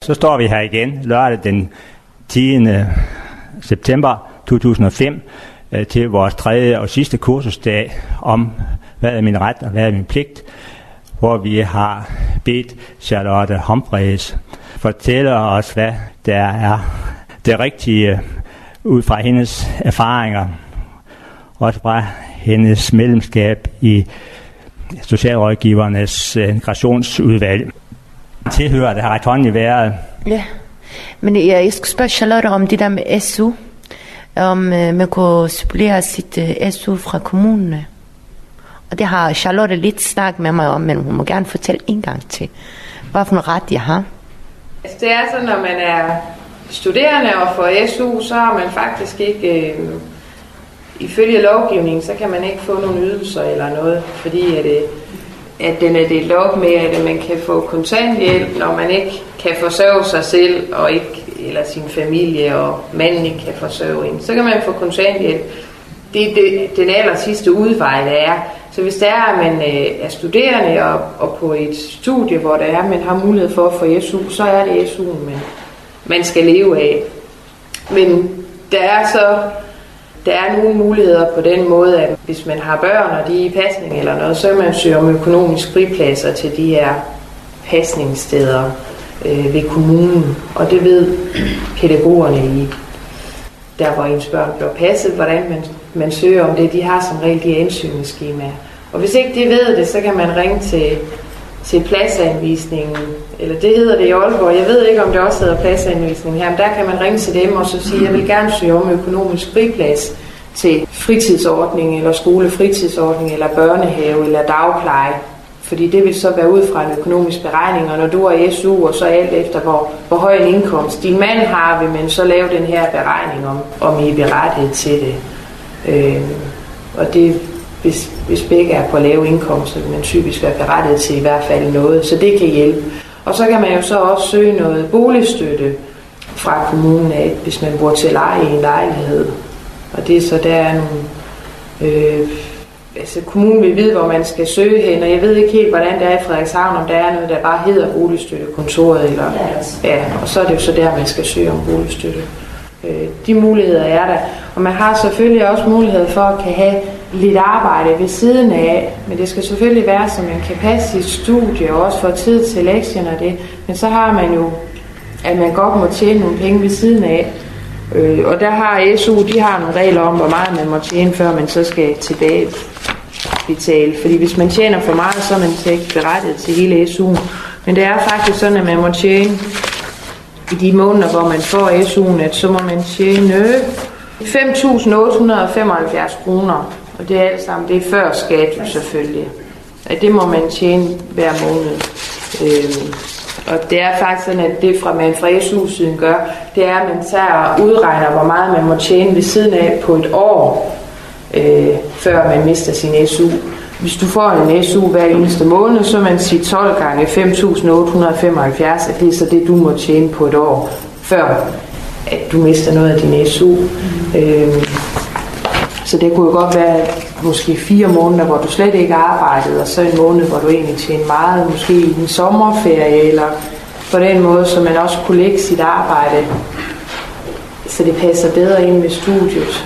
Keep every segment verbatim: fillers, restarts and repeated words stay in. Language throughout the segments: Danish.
Så står vi her igen lørdag den tiende september to tusind og fem til vores tredje og sidste kursusdag om, hvad er min ret og hvad er min pligt, hvor vi har bedt Charlotte Humphreys fortælle os, hvad der er det rigtige ud fra hendes erfaringer, også fra hendes medlemskab i Socialrådgivernes integrationsudvalg. Tilhører det har ret hånd i været. Ja, men jeg, jeg skal spørge Charlotte om det der med S U. Om uh, man kunne supplere sit uh, S U fra kommunerne. Og det har Charlotte lidt snakket med mig om, men hun må gerne fortælle en gang til, hvad for en ret jeg har. Altså, det er sådan, når man er studerende og får S U, så har man faktisk ikke, øh, ifølge lovgivningen, så kan man ikke få nogle ydelser eller noget, fordi at, øh, at den er delt op med, at man kan få kontanthjælp, når man ikke kan forsørge sig selv, og ikke, eller sin familie, og manden ikke kan forsørge en. Så kan man få kontanthjælp. Det er det, den aller sidste udvej, der er. Så hvis det er, at man øh, er studerende og, og på et studie, hvor der er, man har mulighed for at få S U, så er det S U'en, man, man skal leve af. Men der er så der er nogle muligheder på den måde, at hvis man har børn, og de er i pasning eller noget, så kan man søge om økonomisk fripladser til de her pasningssteder øh, ved kommunen. Og det ved pædagogerne i der, hvor ens børn bliver passet, hvordan man, man søger om det. De har som regel de ansøgningsskemaer. Og hvis ikke de ved det, så kan man ringe til, til pladsanvisningen, eller det hedder det i Aalborg. Jeg ved ikke, om det også hedder pladsanvisningen her, men der kan man ringe til dem og så sige, jeg vil gerne søge om økonomisk friplads til fritidsordning, eller skolefritidsordning, eller børnehave, eller dagpleje. Fordi det vil så være ud fra en økonomisk beregning, og når du er S U, og så alt efter, hvor, hvor høj en indkomst din mand har, vil man så lave den her beregning, om, om I er berettiget til det. Øh, og det, hvis, hvis begge er på lave indkomster, vil man typisk være berettiget til i hvert fald noget, så det kan hjælpe. Og så kan man jo så også søge noget boligstøtte fra kommunen af, hvis man bor til leje i en lejlighed. Og det er så, der er nogle... Øh, altså kommunen vil vide, hvor man skal søge hen, og jeg ved ikke helt, hvordan det er i Frederikshavn, om der er noget, der bare hedder boligstøttekontoret, eller, ja, og så er det jo så der, man skal søge om boligstøtte. Øh, de muligheder er der, og man har selvfølgelig også mulighed for at kan have lidt arbejde ved siden af, men det skal selvfølgelig være, så man kan passe sit studie, og også få tid til lektierne og det, men så har man jo, at man godt må tjene nogle penge ved siden af. Øh, og der har S U, de har nogle regler om, hvor meget man må tjene, før man så skal tilbage betale. Fordi hvis man tjener for meget, så er man ikke berettiget til hele S U'en. Men det er faktisk sådan, at man må tjene i de måneder, hvor man får S U'en, at så må man tjene fem tusind otte hundrede og femoghalvfjerds kroner. Og det er alt sammen, det er før skat jo selvfølgelig. At det må man tjene hver måned. Øh, Og det er faktisk sådan, at det fra man fra S U-siden gør, det er, at man tager og udregner, hvor meget man må tjene ved siden af på et år, øh, før man mister sin S U. Hvis du får en S U hver eneste måned, så man siger tolv gange fem tusind otte hundrede og femoghalvfjerds, at det er så det, du må tjene på et år, før at du mister noget af din S U. Mm. Øh, så det kunne jo godt være måske fire måneder, hvor du slet ikke arbejdede, og så en måned, hvor du egentlig tjener meget, måske i en sommerferie, eller på den måde, så man også kunne lægge sit arbejde, så det passer bedre ind med studiet,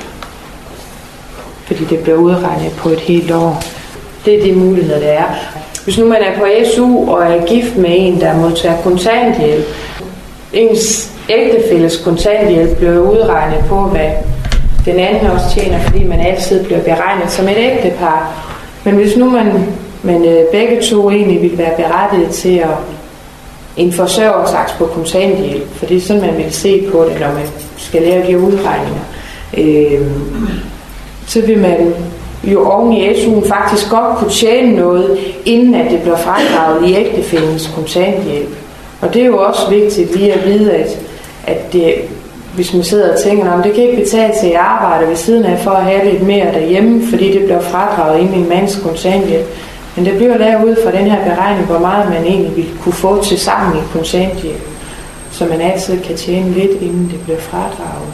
fordi det bliver udregnet på et helt år. Det er de muligheder, der er. Hvis nu man er på S U og er gift med en, der modtager kontanthjælp, ens ægtefælles kontanthjælp bliver udregnet på, hvad den anden også tjener, fordi man altid bliver beregnet som et ægtepar. Men hvis nu man, man begge to egentlig vil være berettiget til at en forsørgersaks på kontanthjælp, for det er sådan, man vil se på det, når man skal lave de udregninger, øh, så vil man jo oven i S U'en faktisk godt kunne tjene noget, inden at det bliver fradraget i ægtefællens kontanthjælp. Og det er jo også vigtigt lige at vide, at, at det, hvis man sidder og tænker, om det kan ikke betale til at arbejde ved siden af for at have lidt mere derhjemme, fordi det bliver fradraget i min mands kontanthjælp. Men det bliver lavet ud fra den her beregning, hvor meget man egentlig vil kunne få til sammen i kontanthjælp, så man altid kan tjene lidt, inden det bliver fradraget.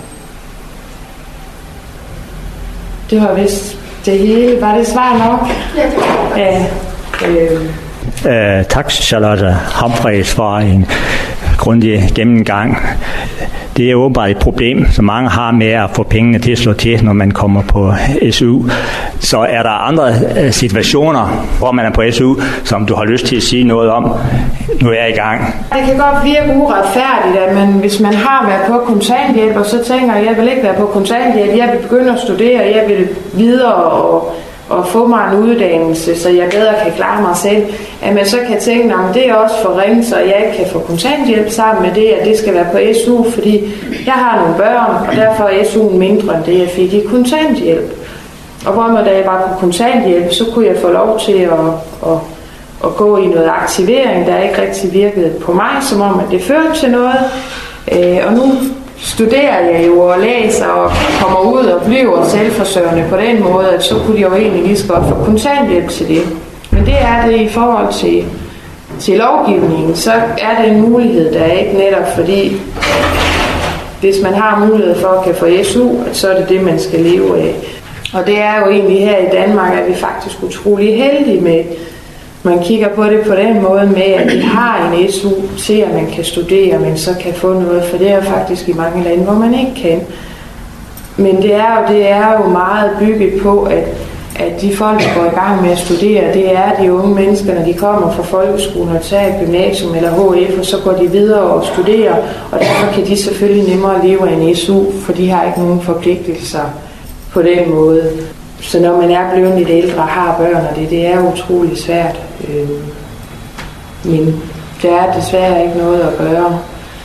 Det var vist det hele. Var det svar nok? Ja. Øh. Øh, tak, Charlotte Humphreys, for en grundig gennemgang. Det er åbenbart et problem, som mange har med at få pengene til at slå til, når man kommer på S U. Så er der andre situationer, hvor man er på S U, som du har lyst til at sige noget om? Nu er jeg i gang. Det kan godt virke uretfærdigt, at man, hvis man har været på kontanthjælp, og så tænker, at jeg vil ikke være på kontanthjælp, jeg vil begynde at studere, jeg vil videre og, og få mig en uddannelse, så jeg bedre kan klare mig selv, at man så kan tænke, at det er også for ringe, så jeg ikke kan få kontanthjælp sammen med det, at det skal være på S U, fordi jeg har nogle børn, og derfor er S U'en mindre end det, jeg fik i kontanthjælp. Og hvor man da jeg var på kontanthjælp, så kunne jeg få lov til at, at, at gå i noget aktivering, der ikke rigtig virkede på mig, som om at det førte til noget. Og nu studerer jeg jo og læser og kommer ud og bliver selvforsørgende på den måde, at så kunne jeg jo egentlig lige så godt få kontanthjælp til det. Men det er det i forhold til, til lovgivningen, så er det en mulighed, der er ikke netop fordi, hvis man har mulighed for at kan få S U, så er det det, man skal leve af. Og det er jo egentlig her i Danmark, at vi faktisk utrolig heldige med, man kigger på det på den måde med, at vi har en S U til, at man kan studere, men så kan få noget, for det er jo faktisk i mange lande, hvor man ikke kan. Men det er jo, det er jo meget bygget på, at, at de folk, der går i gang med at studere, det er de unge mennesker, når de kommer fra folkeskolen og tager et gymnasium eller H F, og så går de videre og studerer, og derfor kan de selvfølgelig nemmere leve af en S U, for de har ikke nogen forpligtelser på den måde. Så når man er blevet lidt ældre og har børn, og det, det er utrolig svært. Øh, men der er desværre ikke noget at gøre.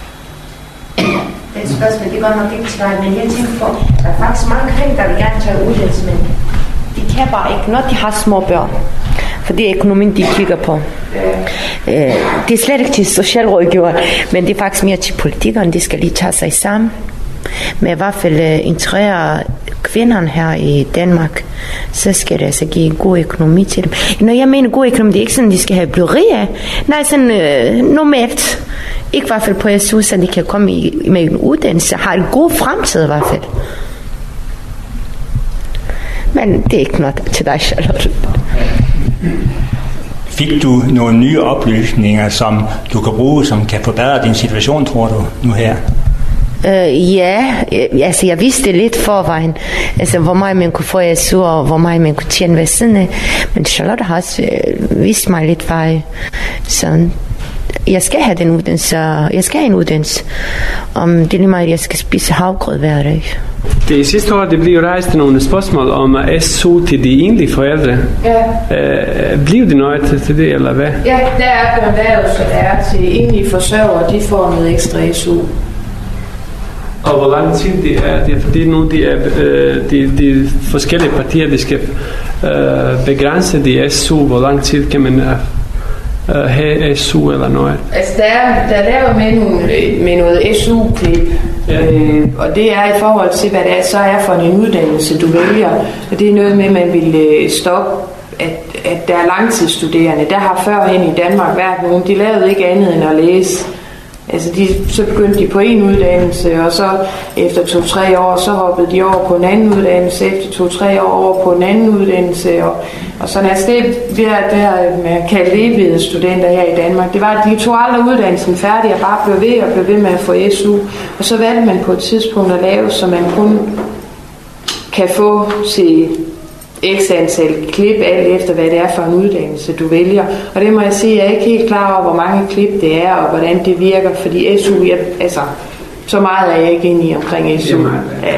Det spørgsmål, det går nok ikke til dig, men jeg tænker på, der er faktisk mange kring, der vil gerne tage uddannelse, men de kan bare ikke, når de har små børn. For det er økonomien, de kigger på. Ja. Øh, det er slet ikke til socialrådgiver, men det er faktisk mere til politikerne, de skal lige tage sig sammen. Men i hvert fald uh, integrere kvinderne her i Danmark, så skal det altså give god økonomi til dem. Når jeg mener god økonomi, det er ikke sådan, de skal have blive rige. Nej, sådan uh, normalt. Ikke i hvert fald på S U, så de kan komme i, med en uddannelse. Har en god fremtid i hvert fald. Men det er ikke noget til dig, Charlotte. Fik du nogle nye oplysninger, som du kan bruge, som kan forbedre din situation, tror du, nu her? Uh, ja, altså jeg vidste lidt forvejen, altså hvor meget man kunne få S U, og hvor meget man kunne tjene ved siden af. Men Charlotte har også uh, vist mig lidt vej. Så jeg skal have den uddannelse, jeg skal have en uddannelse. Om det er lige meget, at jeg skal spise havgrød hver dag. Det sidste år, det blev rejst nogle spørgsmål om S U til de enlige forældre. Ja. Uh, blev det noget til det, eller hvad? Ja, der er blevet lavet, så der er til enlige forsørgere, de får noget ekstra S U. Og hvor lang tid det er, det er fordi nu de, er, øh, de, de forskellige partier, de skal øh, begrænse de S U, hvor lang tid kan man øh, have S U eller noget? Altså der er, der er lavet med, nogle, med noget S U-klip, ja. øh, og det er i forhold til, hvad det er, så er for en uddannelse, du vælger, og det er noget med, at man vil stoppe, at, at der er langtidsstuderende. Der har førhen i Danmark været nogen, de lavede ikke andet end at læse. Altså de, så begyndte de på en uddannelse, og så efter to-tre år, så hoppede de over på en anden uddannelse, efter to-tre år over på en anden uddannelse, og, og sådan altså det, det her, det her med kaldt evige studenter her i Danmark, det var, at de tog aldrig uddannelsen færdig, og bare blev ved og blev ved med at få S U, og så valgte man på et tidspunkt at lave, så man kun kan få til x antal klip, alt efter hvad det er for en uddannelse, du vælger. Og det må jeg sige, jeg er ikke helt klar over, hvor mange klip det er, og hvordan det virker, fordi S U, jeg, altså, så meget er jeg ikke inde i omkring S U. Ja.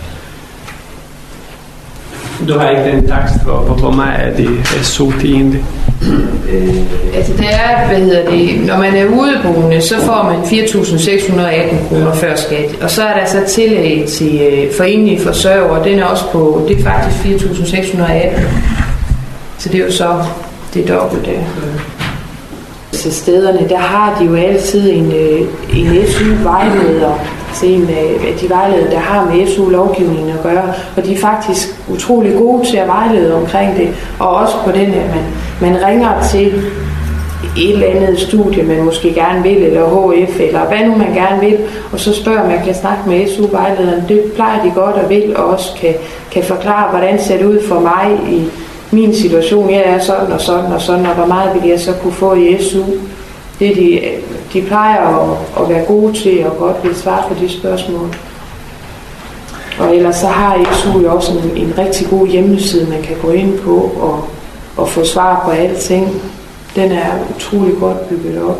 Du har ikke den takst, hvor, hvor meget er det S U til egentlig? Øh, altså det er, hvad hedder det, når man er udeboende, så får man fire tusind seks hundrede og atten kroner før skat, og så er der så tillæg til øh, for enlige forsørgere, den er også på, det er faktisk fire tusind seks hundrede og atten, så det er jo så det dobbelte. Så stederne, der har de jo altid en, en S U-vejleder, til en af de vejledere, der har med S U-lovgivningen at gøre, og de er faktisk utrolig gode til at vejlede omkring det, og også på den, at man, man ringer til et eller andet studie, man måske gerne vil, eller H F, eller hvad nu man gerne vil, og så spørger man, kan snakke med S U-vejlederen, det plejer de godt at vil, og også kan, kan forklare, hvordan ser det ud for mig i min situation, jeg er sådan og sådan og sådan, og hvor meget vil jeg så kunne få i S U. Det de, de plejer at, at være gode til at godt vil svare på de spørgsmål. Og ellers så har S U jo også en, en rigtig god hjemmeside, man kan gå ind på og, og få svar på alting. Den er utrolig godt bygget op.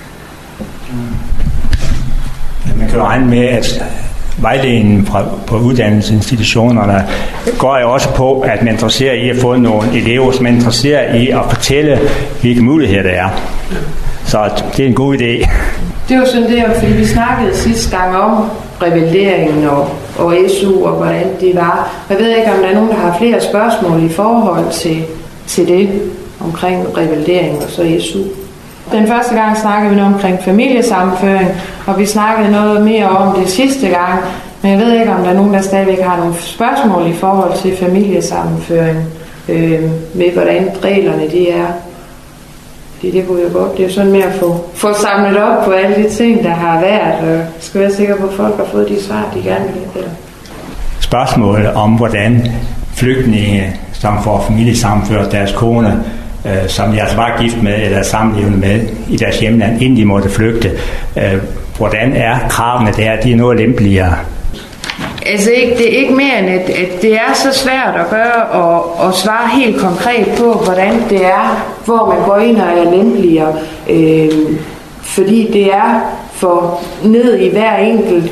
Man kan jo regne med, at vejledningen fra, på uddannelsesinstitutionerne går jo også på, at man interesserer i at få nogle elever, som er interesseret i at fortælle, hvilke muligheder der er. Så det er en god idé. Det var sådan det, fordi vi snakkede sidste gang om revalideringen og, og S U og hvordan det var. Jeg ved ikke, om der er nogen, der har flere spørgsmål i forhold til, til det omkring revalidering og så S U. Den første gang snakkede vi noget omkring familiesammenføring, og vi snakkede noget mere om det sidste gang. Men jeg ved ikke, om der er nogen, der stadigvæk har nogle spørgsmål i forhold til familiesammenføring, øh, med hvordan reglerne de er. Det, det kunne jo godt. Det er jo sådan med at få, få samlet op på alle de ting, der har været, og skal være sikker på, at folk har fået de svar, de gerne vil have. Spørgsmålet om, hvordan flygtninge, som får familiesammenført deres kone, øh, som de altså var gift med eller samlevende med i deres hjemland, inden de måtte flygte, øh, hvordan er kravene der? De er noget lempeligere. Altså ikke, det er ikke mere end, at, at det er så svært at gøre og, og svare helt konkret på, hvordan det er, hvor man går ind og er lempeligere. Øh, fordi det er for ned i hver enkelt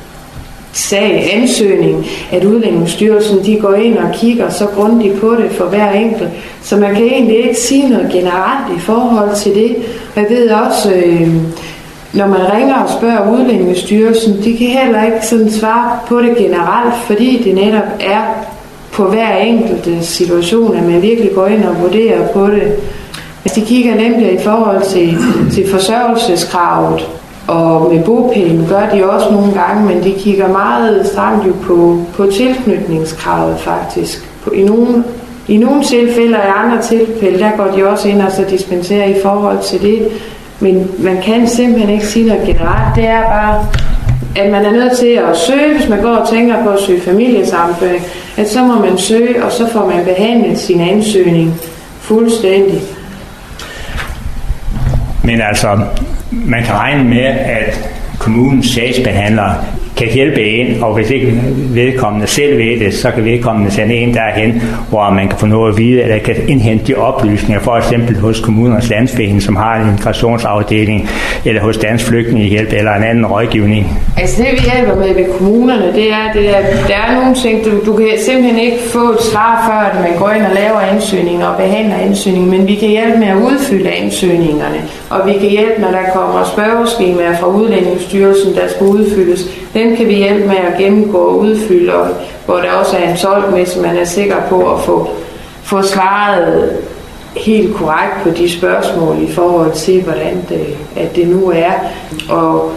sag, ansøgning, at Udlændingestyrelsen de går ind og kigger så grundigt på det for hver enkelt. Så man kan egentlig ikke sige noget generelt i forhold til det. Og jeg ved også, øh, når man ringer og spørger Udlændingestyrelsen, de kan heller ikke sådan svare på det generelt, fordi det netop er på hver enkelt situation, at man virkelig går ind og vurderer på det. De kigger nemlig i forhold til, til forsørgelseskravet, og med bopælen gør de også nogle gange, men de kigger meget stramt jo på, på tilknytningskravet faktisk. På, i, nogle, I nogle tilfælde og i andre tilfælde, der går de også ind og så dispenserer i forhold til det. Men man kan simpelthen ikke sige noget generelt. Det er bare, at man er nødt til at søge, hvis man går og tænker på at søge familiesammenføring, at så må man søge, og så får man behandlet sin ansøgning fuldstændig. Men altså, man kan regne med, at kommunens sagsbehandler kan hjælpe en, og hvis ikke vedkommende selv ved det, så kan vedkommende sende en derhen, hvor man kan få noget at vide, eller kan indhente de oplysninger, for eksempel hos kommunernes landsforening, som har en integrationsafdeling, eller hos Dansk Flygtningehjælp, eller en anden rådgivning. Altså det, vi hjælper med ved kommunerne, det er, det er der er nogle ting, du, du kan simpelthen ikke få et svar før, at man går ind og laver ansøgninger og behandler ansøgninger, men vi kan hjælpe med at udfylde ansøgningerne, og vi kan hjælpe, når der kommer spørgeskemaer fra Udlændingestyrelsen, der skal udfyldes. Den kan vi hjælpe med at gennemgå og udfylde, og hvor der også er en tolk med, så man er sikker på at få, få svaret helt korrekt på de spørgsmål i forhold til, hvordan det, at det nu er. Og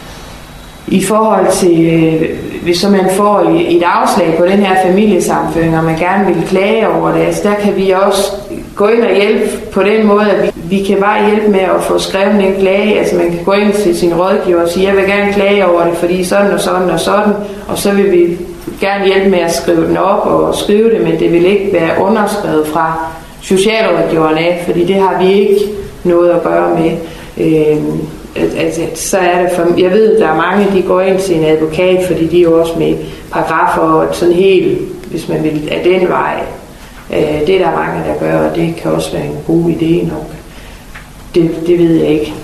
i forhold til, hvis så man får et afslag på den her familiesammenføring, og man gerne vil klage over det, altså der kan vi også gå ind og hjælpe på den måde, at vi, vi kan bare hjælpe med at få skrevet en klage. Altså man kan gå ind til sin rådgiver og sige, jeg vil gerne klage over det, fordi sådan og sådan og sådan, og så vil vi gerne hjælpe med at skrive den op og skrive det, men det vil ikke være underskrevet fra socialrådgiveren af, fordi det har vi ikke noget at gøre med. Øh, altså, så er det for, jeg ved, der er mange, de går ind til en advokat, fordi de er jo også med paragrafer og sådan helt, hvis man vil, af den vej. Det er der mange, der gør, og det kan også være en god idé nok. Det, det ved jeg ikke.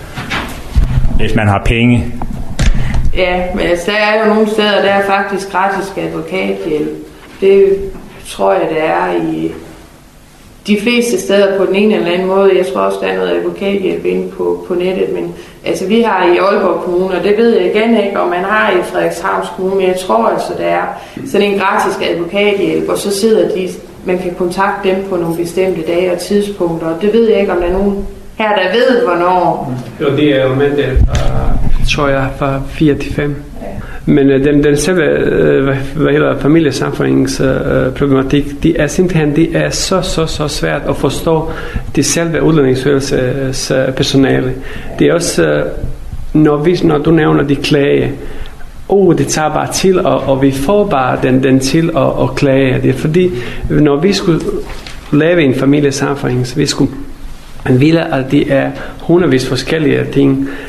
Hvis man har penge. Ja, men altså, der er jo nogle steder, der er faktisk gratis advokathjælp. Det tror jeg, det er i de fleste steder på den ene eller anden måde. Jeg tror også, der er noget advokathjælp inde på, på nettet. Men altså, vi har i Aalborg Kommune, og det ved jeg igen ikke, om man har i Frederikshavns Kommune, men jeg tror altså, der er sådan en gratis advokathjælp, og så sidder de, man kan kontakte dem på nogle bestemte dage og tidspunkter, og det ved jeg ikke, om der er nogen her, der ved, hvornår. Jo, det er jo med det, tror jeg, fra fire til fem. Men uh, den, den selve uh, hvad hedder familiesammenføringsproblematik, uh, det er simpelthen det er så, så, så svært at forstå det selve udlændingsstyrelsens uh, personale. Det er også, uh, når, vi, når du nævner de klage, oh, det tager bare til, og, og vi får bare den, den til at, at klage. Det er fordi, når vi skulle lave en familiesammenføring, så vi skulle man ville, at det er hundredvis forskellige ting,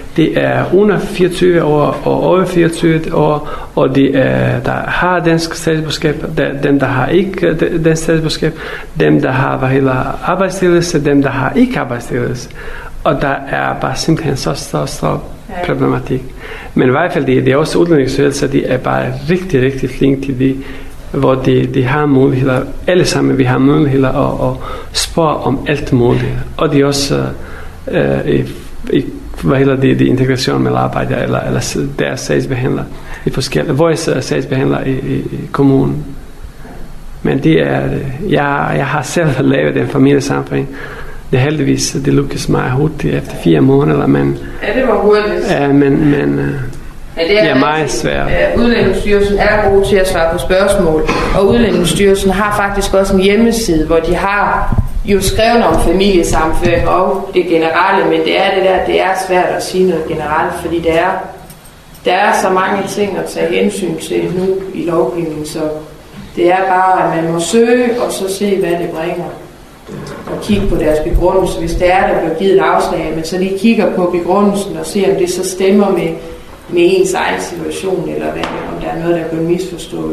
det er under fireogtyve år og over fireogtyve år, og det er, der har dansk statsborgerskab, der, dem der har ikke dansk statsborgerskab, dem der har hvad hedder arbejdstilladelse, dem der har ikke arbejdstilladelse. Og der er bare simpelthen så stor, stor problematik. Men i hvert fald, det, det er også udlændingsstyrelser, de er bare rigtig, rigtig flinke til det, hvor de, de har muligheder, alle sammen vi har muligheder at, at spørge om alt muligt. Og de er også øh, i, i, hvad hedder det, de integration med arbejdere, eller, eller deres sagsbehandler i forskellige, vores sagsbehandler i, i, i kommunen. Men det er, jeg, jeg har selv lavet en familiesammenhæng. Det er heldigvis, det lykkes mig hurtigt efter fire måneder, men... Ja, det var hurtigt. Ja, men... men ja, det er, det er meget svært. Udlændingsstyrelsen er god til at svare på spørgsmål, og Udlændingsstyrelsen har faktisk også en hjemmeside, hvor de har jo skrevet om familiesammenføring og det generelle, men det er det der, det er svært at sige noget generelt, fordi der er, der er så mange ting at tage hensyn til nu i lovgivningen, så det er bare, at man må søge og så se, hvad det bringer. Og kigge på deres begrundelse. Hvis det er, der bliver givet et afslag, men så lige kigger på begrundelsen og ser, om det så stemmer med, med ens egen situation, eller hvad, om der er noget, der er blevet misforstået.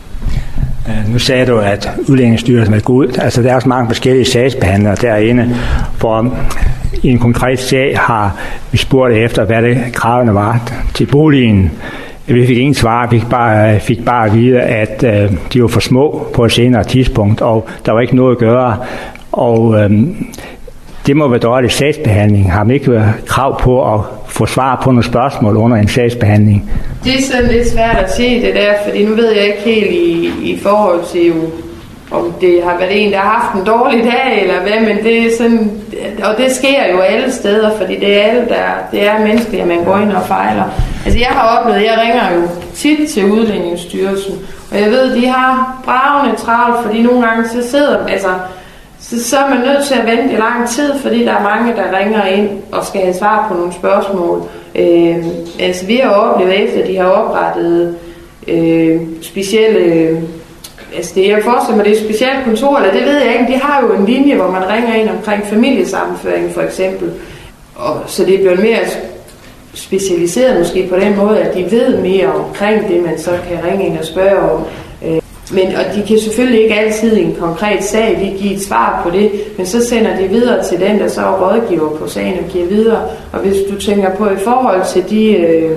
Nu sagde du, at Udlændingsstyrelsen er god. Altså, der er også mange forskellige sagsbehandlere derinde. For i en konkret sag har vi spurgt efter, hvad det kravene var til boligen. Vi fik ingen svar. Vi fik bare, fik bare at vide, at øh, de var for små på et senere tidspunkt, og der var ikke noget at gøre. Og øh, det må være dårlig sagsbehandling. Har man ikke været krav på at få svar på nogle spørgsmål under en sagsbehandling? Det er sådan lidt svært at se det der, fordi nu ved jeg ikke helt i, i forhold til jo, om det har været en, der har haft en dårlig dag, eller hvad, men det er sådan, og det sker jo alle steder, fordi det er alle, der, det er menneskeligt, at man går ind og fejler. Altså jeg har oplevet, jeg ringer jo tit til Udlændingsstyrelsen, og jeg ved, de har bravende travlt, fordi nogle gange så sidder, altså, så, så er man nødt til at vente i lang tid, fordi der er mange, der ringer ind og skal have svar på nogle spørgsmål. Øh, altså vi har oplevet efter, at de har oprettet øh, specielle, øh, altså det, jeg forestiller mig, det er et specielt kontor, eller det ved jeg ikke, de har jo en linje, hvor man ringer ind omkring familiesammenføring for eksempel, og så det er blevet mere specialiseret måske på den måde, at de ved mere omkring det, man så kan ringe ind og spørge om. Men, og de kan selvfølgelig ikke altid i en konkret sag lige give et svar på det, men så sender de videre til den, der så er rådgiver på sagen og giver videre. Og hvis du tænker på i forhold til de øh,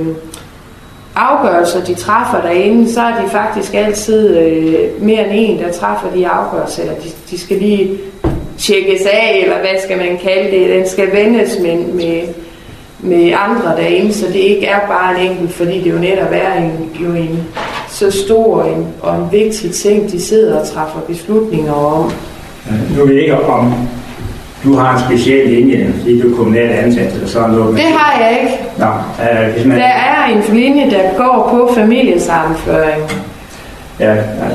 afgørelser, de træffer derinde, så er de faktisk altid øh, mere end en, der træffer de afgørelser, eller de, de skal lige tjekkes af, eller hvad skal man kalde det, den skal vendes med, med, med andre derinde, så det ikke er bare en enkelt, fordi det jo netop er en, jo en så stor en, og en vigtig ting, de sidder og træffer beslutninger om. Nu ved jeg ikke, om du har en speciel linje, fordi du er kommunalt ansat eller sådan noget. Det har jeg ikke. Nå, øh, hvis man... Der er en linje, der går på familiesammenføring. Ja,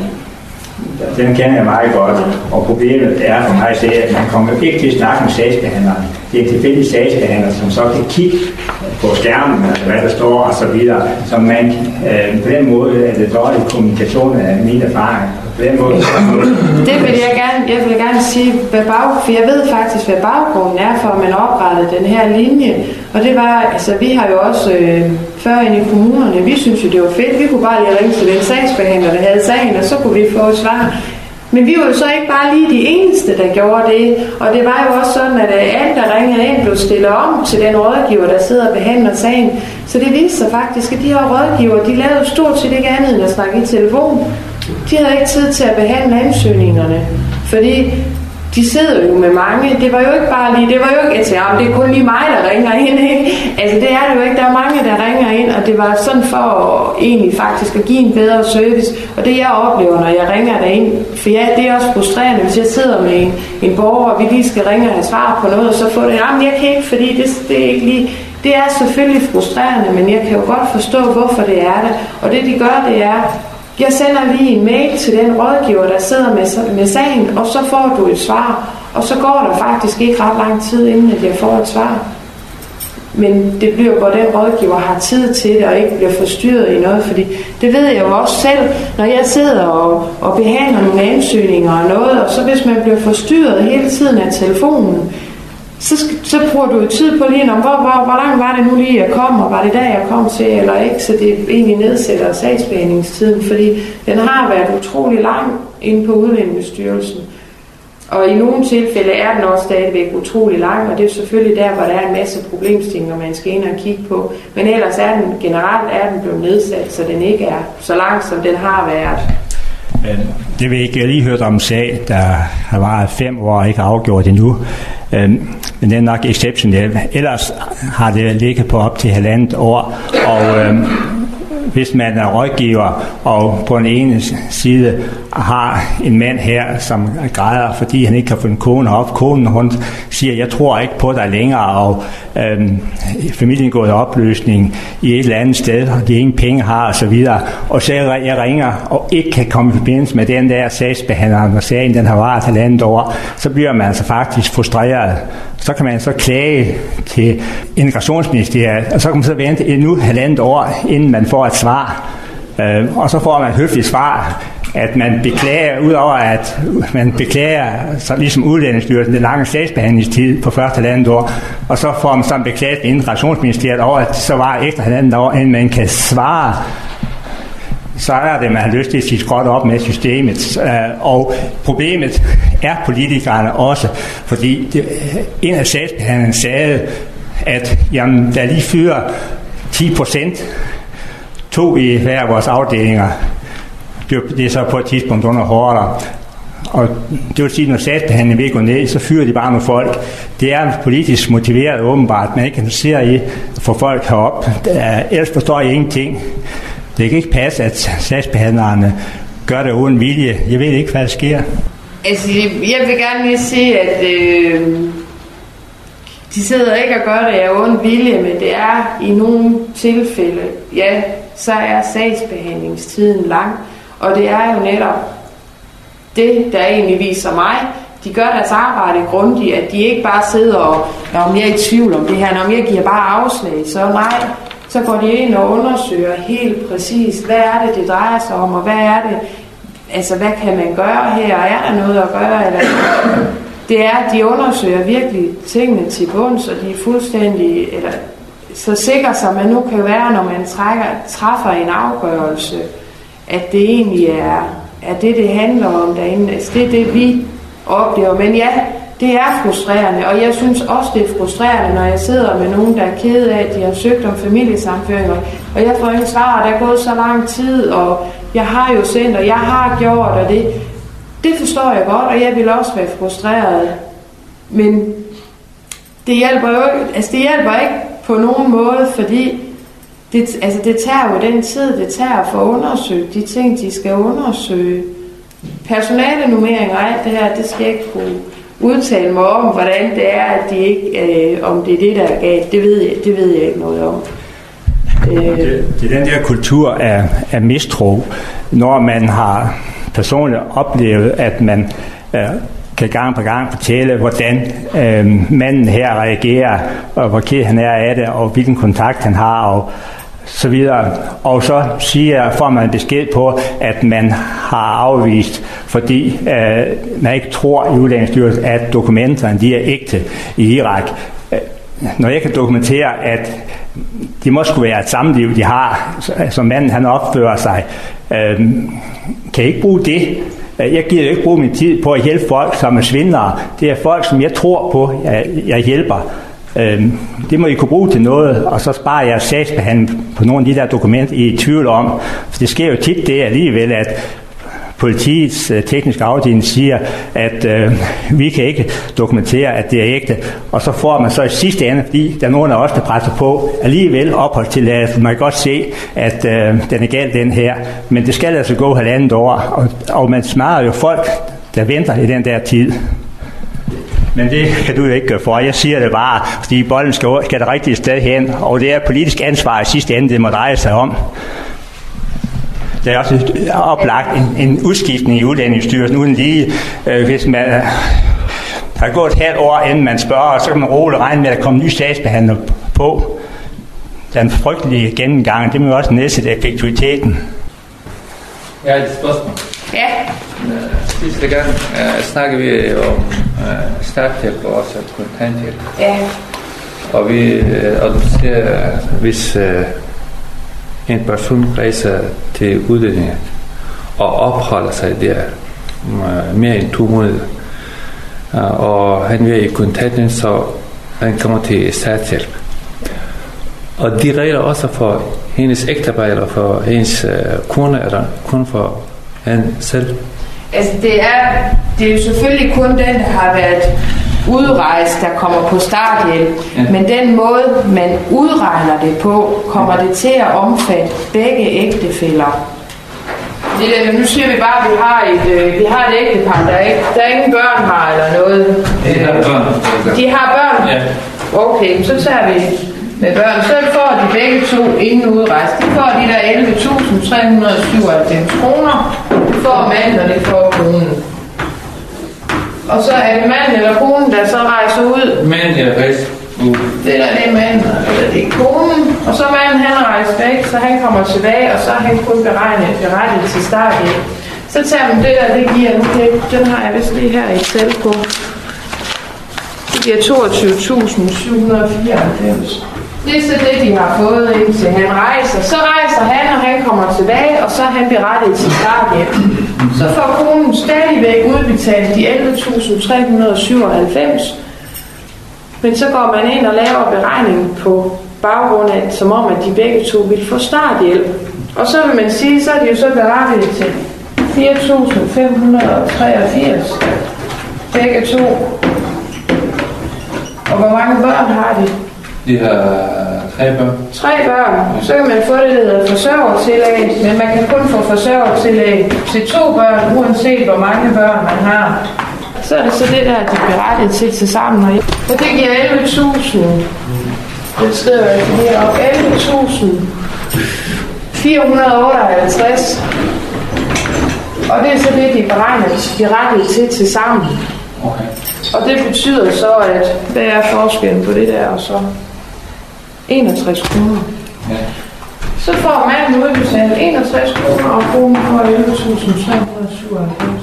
den kender jeg meget godt, og problemet er for mig at se, at man kommer ikke til at snakke med sagsbehandleren. Det er en tilfældig sagsbehandler, som så kan kigge på skærmen, hvad der står og så videre. Så man, øh, på den måde er det dårlig kommunikation af min erfaring. På den måde, det vil jeg gerne, jeg vil gerne sige, hvad bag, for jeg ved faktisk, hvad baggrunden er for, at man oprettede den her linje. Og det var, altså vi har jo også øh, før inde i kommunerne, vi synes jo det var fedt, vi kunne bare lige ringe til den sagsbehandler, der havde sagen, og så kunne vi få et svar. Men vi var jo så ikke bare lige de eneste, der gjorde det. Og det var jo også sådan, at alle, der ringede ind, blev stillet om til den rådgiver, der sidder og behandler sagen. Så det viste sig faktisk, at de her rådgiver, de lavede stort set ikke andet end at snakke i telefon. De havde ikke tid til at behandle ansøgningerne, fordi de sidder jo med mange. Det var jo ikke bare lige, det var jo ikke, at ja, det er kun lige mig, der ringer ind, ikke? Altså det er det jo ikke, der er mange, der ringer ind, og det var sådan for at, egentlig faktisk at give en bedre service. Og det jeg oplever, når jeg ringer derind, for ja, det er også frustrerende, hvis jeg sidder med en, en borger, og vi lige skal ringe og have svar på noget, og så få det, jamen jeg kan ikke, fordi det, det er ikke lige, det er selvfølgelig frustrerende, men jeg kan jo godt forstå, hvorfor det er det. Og det de gør, det er, jeg sender lige en mail til den rådgiver, der sidder med, med sagen, og så får du et svar. Og så går der faktisk ikke ret lang tid, inden at jeg får et svar. Men det bliver, hvor den rådgiver har tid til det, og ikke bliver forstyrret i noget. Fordi det ved jeg jo også selv, når jeg sidder og, og behandler nogle ansøgninger og noget, og så hvis man bliver forstyrret hele tiden af telefonen, så, så bruger du tid på lige, hvor, hvor, hvor langt var det nu lige, jeg kom, og var det der, jeg kom til, eller ikke, så det egentlig nedsætter sagsbehandlingstiden, fordi den har været utrolig lang inde på Udlændingestyrelsen. Og i nogle tilfælde er den også stadigvæk utrolig lang, og det er selvfølgelig der, hvor der er en masse problemstillinger, man skal ind og kigge på. Men ellers er den generelt er den blevet nedsat, så den ikke er så lang, som den har været. Det vil ikke, jeg lige hørt om en sag, der har varet fem år og ikke har afgjort endnu. Men det er nok exceptionelt. Ellers har det ligget på op til halvandet år, og øhm, hvis man er rådgiver, og på den ene side har en mand her, som græder, fordi han ikke kan få en kone op. Konen, hun siger, jeg tror ikke på dig længere, og øhm, familien går i opløsning i et eller andet sted, og de ingen penge har, og så videre. Og så jeg ringer, og ikke kan komme i forbindelse med den der sagsbehandler, når sagen den har varet halvandet år, så bliver man altså faktisk frustreret. Så kan man så klage til Integrationsministeriet, og så kan man så vente endnu halvandet år, inden man får et svar. Øh, og så får man et høfligt svar, at man beklager, udover at man beklager, så ligesom Udlændingestyrelsen, den lange sagsbehandlingstid på første halvandet år, og så får man så beklaget til Integrationsministeriet over, at det så var efter halvandet år, inden man kan svare. Så er det, man har lyst til at sige skråt op med systemet. Og problemet er politikerne også, fordi det, en af sagsbehandlerne sagde, at jamen, der lige fyrer ti procent, to i hver af vores afdelinger. Det er så på et tidspunkt under hårdere. Og det vil sige, at når sagsbehandlingen vil gå ned, så fyrer de bare nogle folk. Det er politisk motiveret åbenbart. Man ikke kan se i at få folk herop. Ellers forstår jeg ingenting. Det kan ikke passe, at sagsbehandlerne gør det uden vilje. Jeg ved ikke, hvad der sker. Altså, jeg vil gerne lige sige, at øh, de sidder ikke og gør det af uden vilje, men det er i nogle tilfælde, ja, så er sagsbehandlingstiden lang. Og det er jo netop det, der egentlig viser mig. De gør deres arbejde grundigt, at de ikke bare sidder og, om jeg er i tvivl om det her, når jeg giver bare afslag, så nej. Så går de ind og undersøger helt præcis, hvad er det, det drejer sig om, og hvad er det, altså hvad kan man gøre her, er der noget at gøre, eller det er, de undersøger virkelig tingene til bunds, og de er fuldstændig, eller så sikker som man nu kan være, når man trækker, træffer en afgørelse, at det egentlig er, er det, det handler om derinde, altså det er det, vi oplever, men ja, det er frustrerende, og jeg synes også, det er frustrerende, når jeg sidder med nogen, der er kede af, at de har søgt om familiesammenføringer, og jeg får ikke svar, og der er gået så lang tid, og jeg har jo sendt, og jeg har gjort, og det, det forstår jeg godt, og jeg vil også være frustreret, men det hjælper jo altså det hjælper ikke på nogen måde, fordi det, altså det tager jo den tid, det tager at få undersøgt de ting, de skal undersøge. Personalenummering og alt det her, det skal jeg ikke kunne udtale mig om, hvordan det er, at de ikke, øh, om det er det, der er galt. Det ved jeg, det ved jeg ikke noget om. Øh. Det, det er den der kultur af, af mistro, når man har personligt oplevet, at man øh, kan gang på gang fortælle, hvordan øh, manden her reagerer, og hvor ked han er af det, og hvilken kontakt han har, og så videre. Og så siger, får man besked på, at man har afvist, fordi øh, man ikke tror i Udlændingestyrelsen, at dokumenterne de er ægte i Irak. Når jeg kan dokumentere, at de må skulle være et samliv, de har, som manden han opfører sig, øh, kan jeg ikke bruge det. Jeg giver ikke bruge min tid på at hjælpe folk, som er svindlere. Det er folk, som jeg tror på, jeg, jeg hjælper. Øhm, det må I kunne bruge til noget, og så sparer jeg sagsbehandling på nogle af de der dokumenter, I er i tvivl om. For det sker jo tit det alligevel, at politiets øh, tekniske afdeling siger, at øh, vi kan ikke dokumentere, at det er ægte. Og så får man så i sidste ende, fordi der er nogen af os, der presser på, alligevel opholdstilladelse. Man kan godt se, at øh, den er galt den her. Men det skal altså gå halvandet år, og, og man smadrer jo folk, der venter i den der tid. Men det kan du jo ikke gøre for. Jeg siger det bare, fordi bolden skal, skal det rigtige sted hen, og det er politisk ansvar i sidste ende, det må dreje sig om. Der er også oplagt en, en udskiftning i Udlændingestyrelsen uden lige, øh, hvis man øh, har gået et halvt år, inden man spørger, så kan man roligt regne med, at der kommer ny sagsbehandler på. Den frygtelige gennemgang, det må også nedsætte effektiviteten. Jeg har et spørgsmål. Ja. Sidste gang uh, snakkede vi om starthjælp og også kontanthjælp. Ja. Og, vi, og du ser, hvis uh, en person rejser til udlændinge og opholder sig der uh, mere end to måneder, uh, og han vil i kontanthjælp, så han kommer til starthjælp. Og de regler også for hendes ægtepar eller for hendes uh, kone eller kun for han selv. Altså det er, det er jo selvfølgelig kun den, der har været udrejst, der kommer på starthjælp. Ja. Men den måde, man udregner det på, kommer det til at omfatte begge ægtefæller. Det der, nu siger vi bare, at vi har et, øh, vi har et ægtepar, der er, ikke, der er ingen børn har eller noget. De har børn. De har børn? Ja. Okay, så tager vi med børn. Så får de begge to inden udrejst. De får de der elleve tusind tre hundrede syvoghalvfems kroner. Det får manden, og det får konen. Og så er det manden eller konen, der så rejser ud. Manden er rejst ud. Det der det er manden, eller det er konen. Og så manden han rejser væk, så han kommer tilbage, og så er han kun beregnet berettiget til starthjælp. Så tager man det der, det giver, okay, den har jeg vist lige her i Excel på. Det giver toogtyve tusind syv hundrede fireoghalvfems. Det er så det, de har fået indtil han rejser. Så rejser han, og han kommer tilbage, og så er han berettiget til starthjælp. Så får konen stadigvæk udbetalt de elleve tusind tre hundrede syvoghalvfems. Men så går man ind og laver beregningen på baggrund af, som om at de begge to vil få starthjælp. Og så vil man sige, så er de jo så berettiget til fire tusind fem hundrede treogfirs. Begge to. Og hvor mange børn har de? De har tre børn. Tre børn. Så kan man få det, der hedder forsørgertillæg, men man kan kun få forsørgertillæg til to børn, uanset hvor mange børn man har. Så er det så det der, de er berettiget til til sammen. Og det giver elleve tusind. Det skriver jeg heroppe. elleve tusind fire hundrede otteoghalvtreds. Og det er så det, de er beregnet berettiget til til sammen. Okay. Og det betyder så, at hvad er forskellen på det der og så enogtres kroner. Ja. Så får manden udbetalt enogtres kroner, og konen får elleve tusind tre hundrede syvoghalvfems.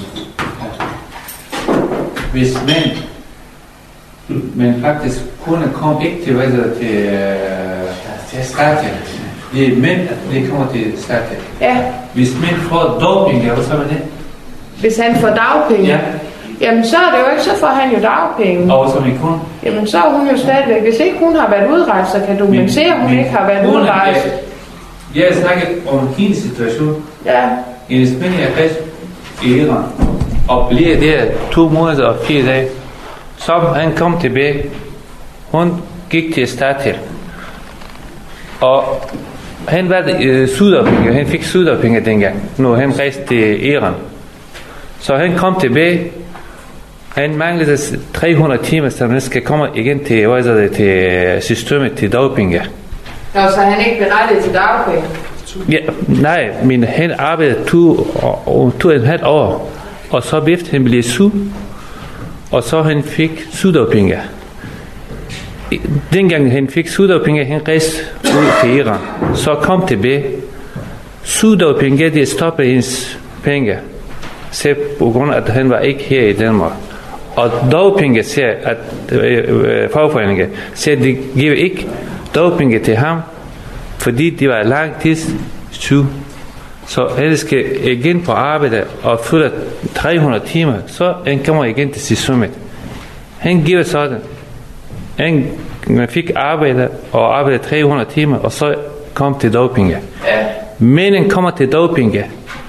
Hvis mænd, men faktisk kunne komme ikke til, hvad det, til, til starthjælp. Det er mænd, at de kommer til starthjælp. Ja. Hvis mænd får dagpenge, hvad så er det? Hvis han får dagpenge? Ja. Jamen så er det jo ikke, så får han jo dagpenge. Og som en kone? Jamen så er hun jo stadigvæk. Hvis ikke hun har været udrejst, så kan dokumentere, at hun ikke har været udrejst. Jeg har snakket om hendes situation. Ja. Hendes mænd er rejst i Iran. Og bliver der to måneder og fire dage. Så han kom tilbage. Hun gik til starthjælp. Og han var øh, sydafhængig. Han fik sydafhængig dengang, når han rejste til Iran. Så han kom tilbage. Han manglede tre hundrede timer, så han skal komme igen til, hvad er det, til systemet til dagpenge. Nå, så han ikke berettiget til dagpenge? Ja, nej, men han arbejdede to og, og to og et halvt år, og så efter han blev syg, og så han fik sygedagpenge. Dengang han fik sygedagpenge, han rejste ud til Iran, så kom tilbage. Sygedagpenge, det stoppede hendes penge, så på grund af, at han var ikke her i Danmark. Og dagpenge siger, at øh, fagforeningen siger, at de giver ikke dagpenge til ham, fordi de var lang tid syg. Så han skal igen på arbejde og fylde tre hundrede timer, så han kommer igen til systemet. Han giver sådan. Han fik arbejde og arbejde tre hundrede timer, og så kom til dagpenge. Men han kommer til dagpenge,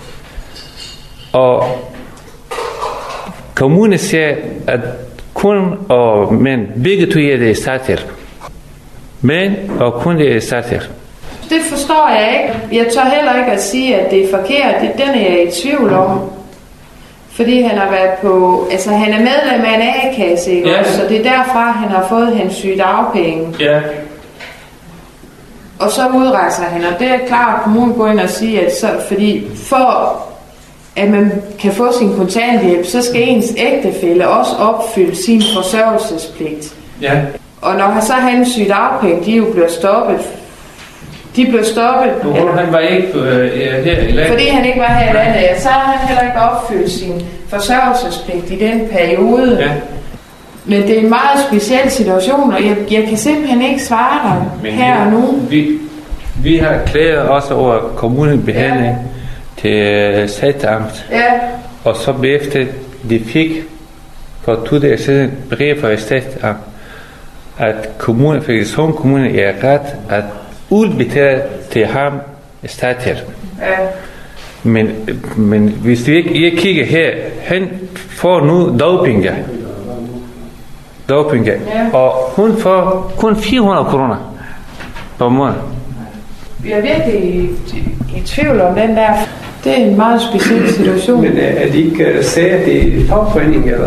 og kommunen siger, at kun og mænd, begge to er det i starthjælp. Mænd og kun det er i starthjælp. Det forstår jeg ikke. Jeg tør heller ikke at sige, at det er forkert. Det, den er jeg i tvivl om. Fordi han har været på... Altså, han er medlem af en A-kasse, ikke ja. også? Så det er derfra, han har fået hans sygedagpenge. Ja. Og så udrejser han, og det er klart, at kommunen går ind og siger, at så, fordi for at man kan få sin kontanthjælp, så skal ens ægtefælle også opfylde sin forsørgelsespligt. Ja. Og når så hans sygedagpenge, de jo bliver stoppet, de blev stoppet. Eller, han var ikke øh, her i landet. Fordi han ikke var her i landet, så har han heller ikke opfyldt sin forsørgelsespligt i den periode. Ja. Men det er en meget speciel situation, og jeg, jeg kan simpelthen ikke svare dig men her og nu. Vi, vi har klaget også over kommunebehandling ja. til statsamt. Ja. Og så bagefter de fik for to dage siden brev fra statsamt, at kommunen, Frederikshavn Kommune er ret at udbetale til ham statshjælp. Ja. Men, men hvis vi ikke jeg kigger her, han får nu dagpenge. Dagpenge. Ja. Og hun får kun fire hundrede kroner på måned. Vi er virkelig i, i tvivl om den der. Det er en meget speciel situation. Men er det ikke sager, det er fagforening eller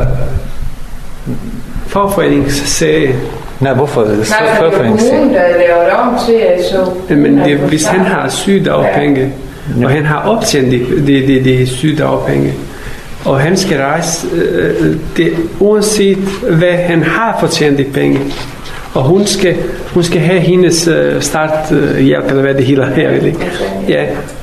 fagforeningssag? Nej, hvorfor? Nej, det er kommunen, der laver det om til, så... Men det, hvis han har sygedagpenge, ja. og han har optjent de, de, de, de sygedagpenge, og han skal rejse, øh, det, uanset hvad han har fortjent de penge, og hun skal, hun skal have hendes øh, starthjælp, øh, eller hvad det hedder her, ikke? Ja.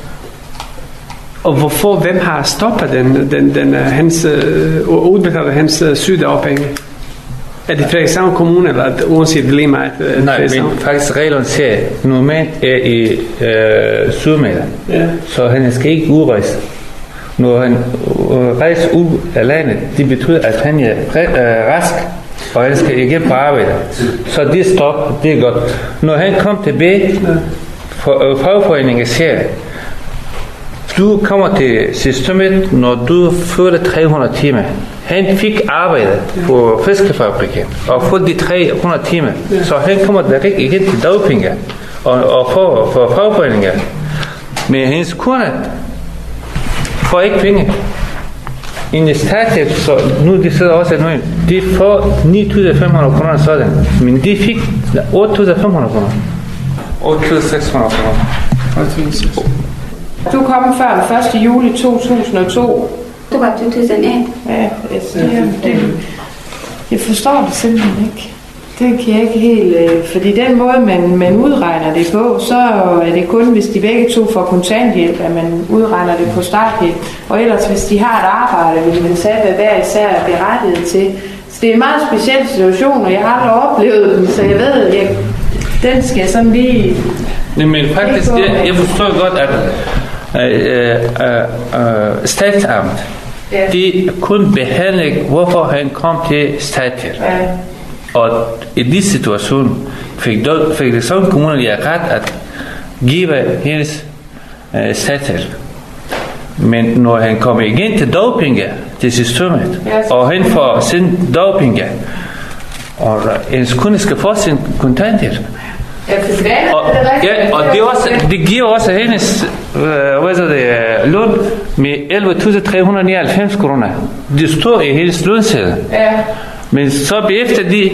Og hvorfor, hvem har stoppet den, den, den, hans, øh, udbetalt hans øh, sygedagpenge? Er det Frederikshavn Kommune, eller uanset dilemmaet? Nej, men faktisk reglerne siger, normalt er i øh, Sydamerika, ja. så han skal ikke udrejse. Når han øh, rejser ud af landet, det betyder, at han er øh, rask, og han skal igen på arbejde. Så det stop, det er godt. Når han kom tilbage, for, øh, fagforeningen siger, du kommer til systemet, når du følger tre hundrede timer. Han fik arbejde på fiskefabrikken og fået de tre hundrede timer. Så han kommer direkt igen til dagpenge og, og for, for fagforeninger. Men hendes kone får ikke penge. En starthjælp, så nu de sidder også nu, de får ni tusind fem hundrede kroner sådan. Men de fik otte tusind fem hundrede kroner. otte tusind seks hundrede kroner. Du kom før den første juli to tusind og to. Det var to tusind og et. Ja, jeg, siger, det, jeg forstår det simpelthen ikke. Det kan jeg ikke helt... Øh, fordi den måde, man, man udregner det på, så er det kun, hvis de begge to får kontanthjælp, at man udregner det på starthjælp. Og ellers, hvis de har et arbejde, vil man tage, hvad hver især er berettiget til. Så det er en meget speciel situation, og jeg har aldrig oplevet den, så jeg ved, at jeg, den skal sådan lige... Nej, men faktisk, jeg, jeg forstår godt, at øh, øh, øh, statsamt, ja. de kun behandler, hvorfor han kom til statshjælp. Ja. Og i de situation fik Frederikshavn Kommune ret at give hendes øh, statshjælp. Men når han kommer igen til dagpenge, til systemet, ja, og han får sin dagpenge, og hendes kunde skal få sin kontanthjælp. Ja, og, ja, og det, også, det giver også hendes øh, hvad er det, løn med elleve tusind tre hundrede nioghalvfems kroner. Det står i hendes lønseddel. Ja. Men så efter de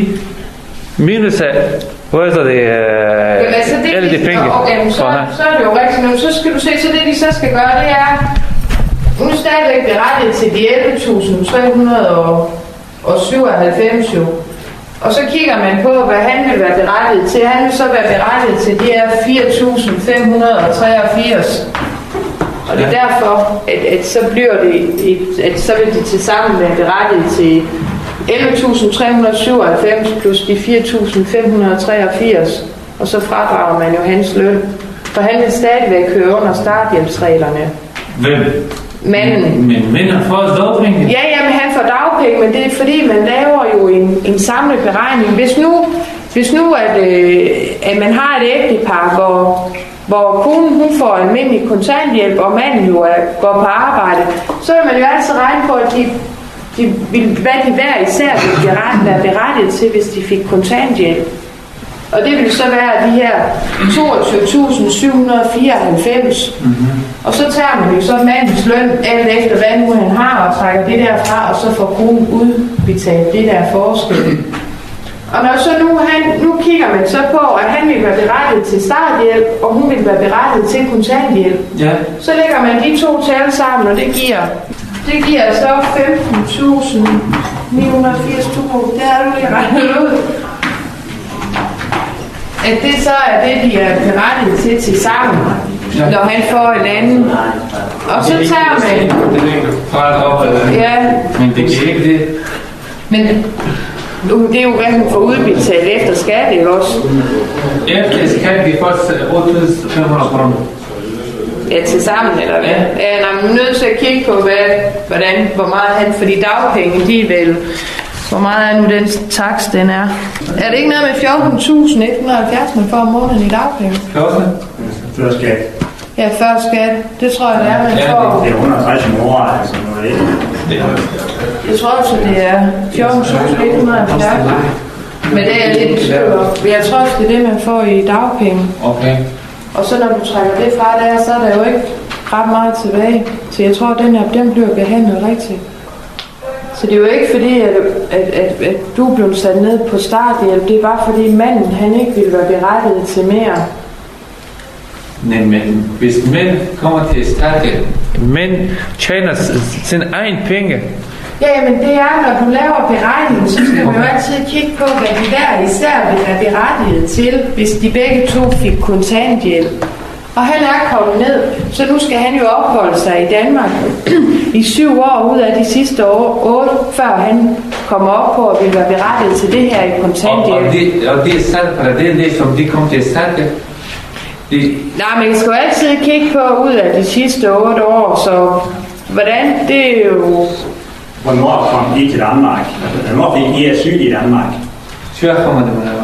minus af, hvad er det, øh, altså det alle de penge. Okay, så, så er det jo rigtigt. Nu, så skal du se, så det de så skal gøre, det er, hun er stadigvæk berettiget til de elleve tusind tre hundrede syvoghalvfems jo. Og så kigger man på, hvad han vil være berettiget til. Han vil så være berettiget til de her fire tusind fem hundrede treogfirs. Og det er derfor, at, at så bliver det, et, at så vil de til sammen være berettiget til elleve tusind tre hundrede syvoghalvfems plus de fire tusind fem hundrede treogfirs. Og så fradrager man jo hans løn. For han vil stadigvæk køre under starthjælpsreglerne. Hvem? Manden. Men mænden får dagpenge? Ja, jamen han får dagpenge, men det er fordi, man laver jo en, en samlet beregning. Hvis nu, hvis nu at, øh, at man har et ægtepar, hvor, hvor konen hun får almindelig kontanthjælp, og manden jo er, går på arbejde, så vil man jo altid regne på, at de, de vil, hvad de hver især vil være berettiget til, hvis de fik kontanthjælp. Og det vil så være de her toogtyve tusind syv hundrede fireoghalvfems. Mm-hmm. Og så tager man jo så mandens løn, alt efter hvad nu han har, og trækker det der fra, og så får konen udbetalt det der forskel. Og når så nu, han, nu kigger man så på, at han vil være berettiget til starthjælp, og hun vil være berettiget til kontanthjælp. Ja. Så lægger man de to tal sammen, og det giver, det giver så femten tusind ni hundrede firs. Det er du lige regnet ud. At det så er det, de er berettiget til til sammen, ja. Når han får en anden. Og så tager man... Det ligger fra op, ja. Men det kan ikke det. Men Nu, det er jo, hvad hun får udbetalt efter skat, ikke også? Efter skat, vi får otte tusind fem hundrede kroner. Ja, til sammen, eller hvad? Ja, ja nej, man er nødt til at kigge på, hvad, hvordan, hvor meget han, fordi dagpenge, de er vel, hvor meget er nu den takst, den er. Er det ikke noget med fjorten tusind et hundrede og halvfjerds, man får om måneden i dagpenge? fjorten? Før skat. Ja, før skat. Det tror jeg, det er, man Ja, får. Det er et hundrede og tres om året, altså noget ikke. Jeg tror også, det er fjorten tusind et hundrede og halvfjerds. Men det er jeg lidt i tvivl om. Men jeg tror også, det er det, man får i dagpenge. Okay. Og så når du trækker det fra der, så er der jo ikke ret meget tilbage. Så jeg tror, at den her, den bliver behandlet rigtigt. Så det er jo ikke fordi, at, at, at, at du blev sat ned på starthjælp. Det er bare fordi manden, han ikke ville være berettiget til mere. Nej, men hvis mænd kommer til starthjælp, mænd tjener sin egen penge. Ja, men det er, når du laver beregningen, så skal man jo altid kigge på, hvad de hver især vil være berettiget til, hvis de begge to fik kontanthjælp. Og han er kommet ned, så nu skal han jo opholde sig i Danmark i syv år ud af de sidste år, otte, før han kommer op på at vil være berettiget til det her i kontanthjælp. Og, og, det, og det er sandt, for det er det, som de kommer til at starte. De... Nej, men jeg skal jo altid kigge på ud af de sidste otte år, så hvordan, det er jo... Hvornår kom I til Danmark? Hvornår fik I asyl i Danmark? Sør kommer det, man er.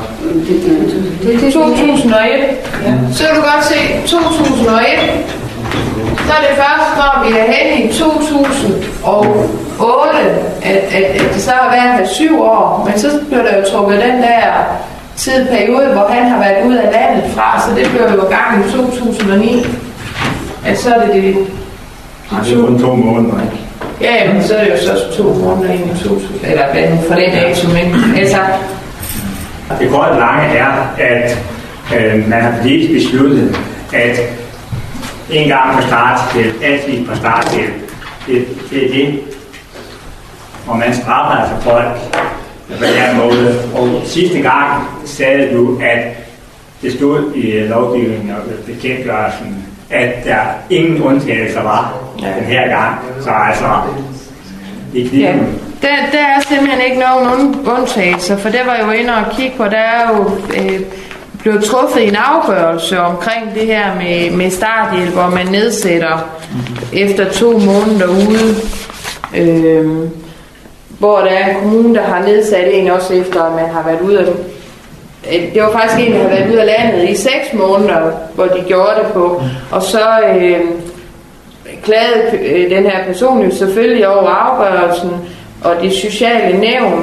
to tusind og et. Ja. Så kan du godt se, to tusind og et, så er det først, når vi er henne i to tusind og otte, at, at, at det så har været her syv år. Men så blev der jo trukket den der tidsperiode, hvor han har været ud af landet fra, så det blev jo gang i to tusind og ni. At så er det det... Nej, det er kun to måneder, ikke? Ja, men så er det jo så to måneder ind i to tusind, eller hvad nu for den dato, men altså... Det korte lange er, at øh, man har politisk besluttet, at en gang på starthjælp, altid på starthjælp, det, det er det, hvor man straffer altså folk på den måde. Og sidste gang sagde du, at det stod i lovgivningen og bekendtgørelsen, at der ingen undtagelser var ja. den her gang. Så altså, det er ja. Der, der er simpelthen ikke nogen undtagelser, for det var jo inde og kigge på, der er jo øh, blevet truffet en afgørelse omkring det her med, med starthjælp, hvor man nedsætter efter to måneder ude, øh, hvor der er en kommune, der har nedsat en også efter, at man har været ude af det var faktisk en, der har været ude af landet i seks måneder, hvor de gjorde det på, og så øh, klagede øh, den her person jo selvfølgelig over afgørelsen, og det sociale nævn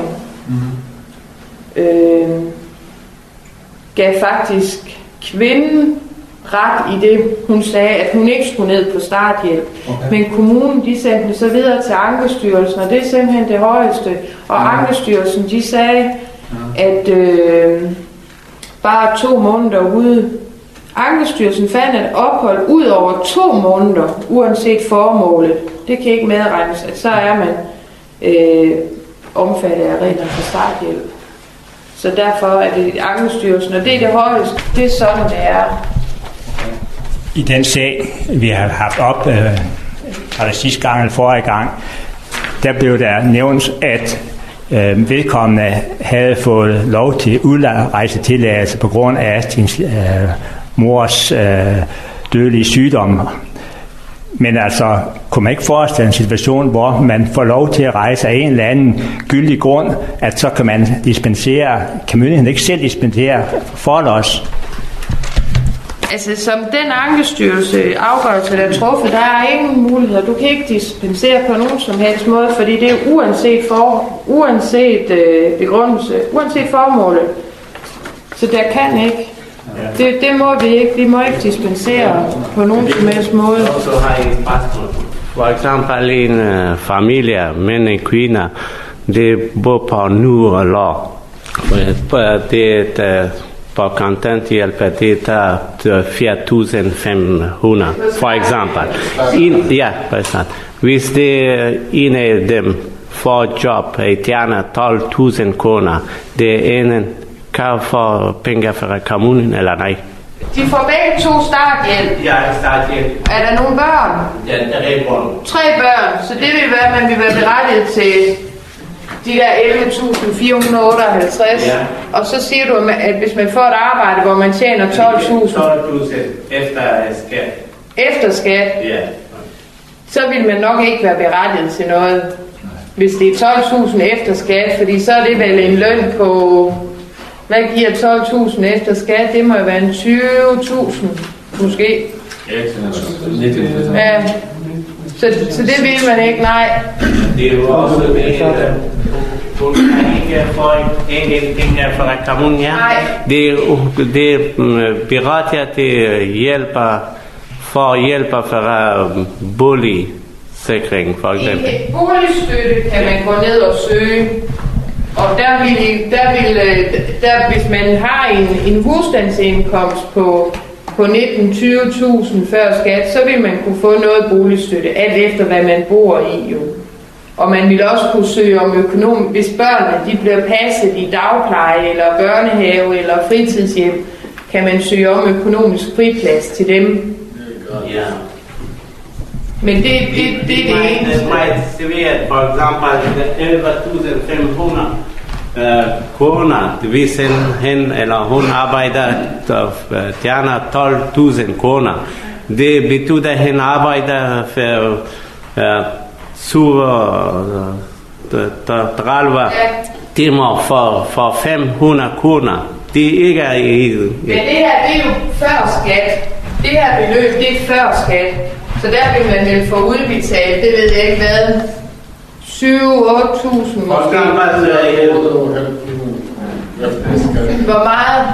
øh, gav faktisk kvinden ret i det, hun sagde, at hun ikke skulle ned på starthjælp. Okay. Men kommunen, de sendte det så videre til Ankestyrelsen, og det er simpelthen det højeste. Og ja. Ankestyrelsen, de sagde, ja. at øh, bare to måneder ude, Ankestyrelsen fandt et ophold ud over to måneder, uanset formålet. Det kan ikke medregnes, at så er man øh, omfattet af reglerne for starthjælp. Så derfor er det Ankestyrelsen, og det er det højeste. Det er sådan, det er. I den sag, vi har haft op, øh, var det sidste gang eller forrige gang, der blev der nævnt, at øh, vedkommende havde fået lov til udrejsetilladelse på grund af sin øh, mors øh, dødelige sygdom. Men altså, kunne man ikke forestille en situation, hvor man får lov til at rejse af en eller anden gyldig grund, at så kan man dispensere, kan myndigheden ikke selv dispensere for os? Altså, som den ankestyrelse afgørelse, der er truffet, der er ingen muligheder. Du kan ikke dispensere på nogen som helst måde, fordi det er uanset, for, uanset øh, begrundelse, uanset formålet. Så der kan ikke. Det, det må vi ikke. Vi må ikke dispensere på nogen som helst måde. For eksempel en uh, familie, mænd og kvinder, de bor på nu og lov. Det er på kontanthjælp, det er fire tusind fem hundrede, for eksempel. En, ja, hvis det en af dem får job, og tjener tolv tusind kroner, det er en kan få penge fra kommunen, eller nej? De får begge to starthjælp. Ja, starthjælp. Er der nogle børn? Ja, tre børn. Tre børn, så det vil være, at man vil være berettiget til de der elleve tusind fire hundrede og otteoghalvtreds, Ja. og så siger du, at hvis man får et arbejde, hvor man tjener tolv tusind tolv tusind efter skat. efter skat, Ja. så vil man nok ikke være berettiget til noget, hvis det er tolv tusind efter skat, fordi så er det vel en løn på, hvad giver tolv tusind efter skat? Det må jo være en tyve tusind, måske. Ja. Så, så det vil man ikke, nej. Det er jo også det, at hun kan ikke få ingenting fra kommunen, ja. Nej. Det, det berettiger til hjælper, for hjælper fra boligsikring, for eksempel. I boligstøtte kan man gå ned og søge, og der vil, der vil der, hvis man har en, en husstandsindkomst på, på nitten til tyve tusind før skat, så vil man kunne få noget boligstøtte, alt efter hvad man bor i jo. Og man vil også kunne søge om økonom, hvis børnene de bliver passet i dagpleje, eller børnehave, eller fritidshjem, kan man søge om økonomisk friplads til dem. Ja. Men det, det, det, det, det er det eneste. Det er meget svært, for eksempel elleve tusind fem hundrede kroner, hvis han eller hun arbejder og tjener tolv tusind kroner. Det betyder, at han arbejder for syv tredive timer for, for fem hundrede kroner. Det er ikke i... Men det her, det er jo før skat. Det her beløb, det er før skat. Så der vil man vel få udbetalt, det ved jeg ikke hvad, syv til otte tusind måske. Hvor meget?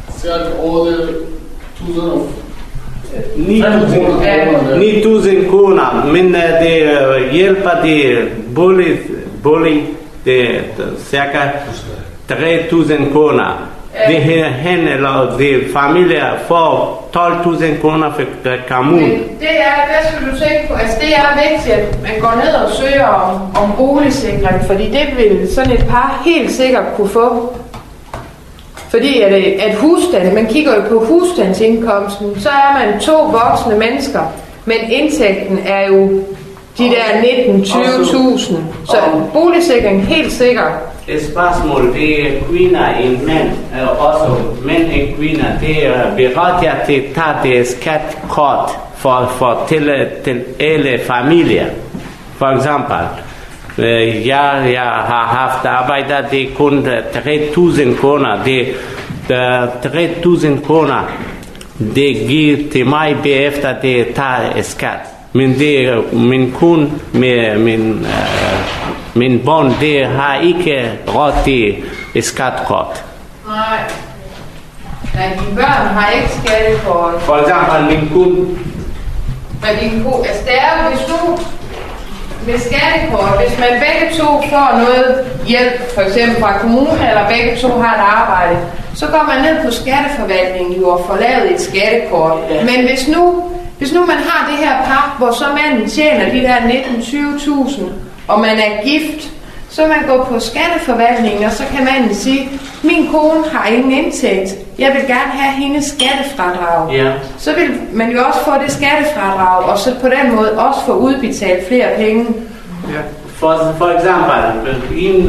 ni tusind kroner, men det hjælper det bolig, bolig det cirka tre tusind kroner. Det her hen eller de familier får tolv tusind kroner for kommunen. Det er, hvad skal du tænke på? Altså det er vigtigt, at man går ned og søger om, om boligsikring, fordi det vil sådan et par helt sikkert kunne få. Fordi at, at husstand, man kigger jo på husstandsindkomsten, så er man to voksne mennesker, men indtægten er jo de der nitten til tyve tusind. Så boligsikring helt sikkert. Et spørgsmål, det er kvinder en mand, også mænd en kvinder, det er berettiget til at tage det skatkort for, for til, til alle familier. For eksempel, jeg, jeg har haft arbejde, det er kun tre tusind kroner. Det tre tusind kroner, det giver til mig bagefter, det tager skat. Men det er min kone med min, uh, min barn, det har ikke råd til skatkort. Nej. Nej, dine børn har ikke skattekort. For eksempel min kone. Men din kone, altså det er hvis du med skattekort, hvis man begge to får noget hjælp, for eksempel fra kommunen, eller begge to har et arbejde, så går man ned på skatteforvaltningen og får lavet et skattekort. Ja. Men hvis nu Hvis nu man har det her par, hvor så manden tjener de der nitten til tyve tusind, og man er gift, så man går på skatteforvaltningen, og så kan manden sige, min kone har ingen indtægt, jeg vil gerne have hendes skattefradrag. Ja. Så vil man jo også få det skattefradrag, og så på den måde også få udbetalt flere penge. Ja. For, for eksempel, en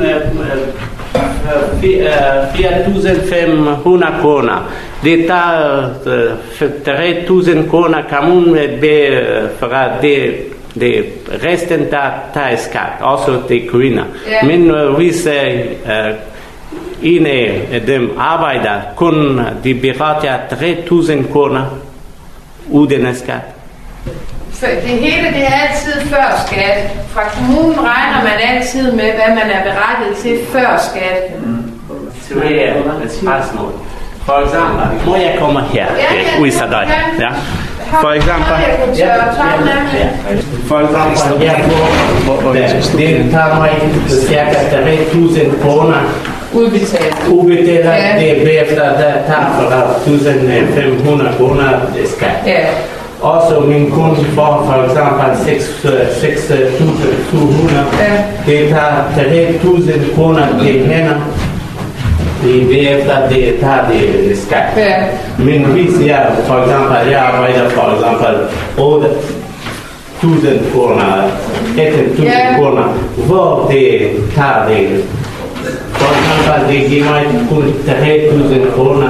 fire tusind fem hundrede kroner. Det tager tre tusind kroner kommunen fra det, det resten, der tager skat, også til kvinder. Yeah. Men hvis uh, en af dem arbejder, kun de beretter tre tusind kroner uden skat. Det hele det er altid før skat. Fra kommunen regner man altid med, hvad man er berettiget til før skat. Så det er et spørgsmål. For eksempel, må jeg komme her og vise dig? Ja. For eksempel, ja, for eksempel, jeg får, det tager mig cirka tre tusind kroner udbetalt. Udbetalt, det bagefter, der tager for to tusind fem hundrede kroner skat. Ja. Også min kone får for eksempel seks tusind to hundrede. Det tager tre tusind kroner til hende. Det er efter det tager det skat. Men hvis jeg for eksempel, jeg arbejder for eksempel tusind kroner, atten tusind Ja. kroner, hvor det tager det. For eksempel, det giver mig kun tre tusind kroner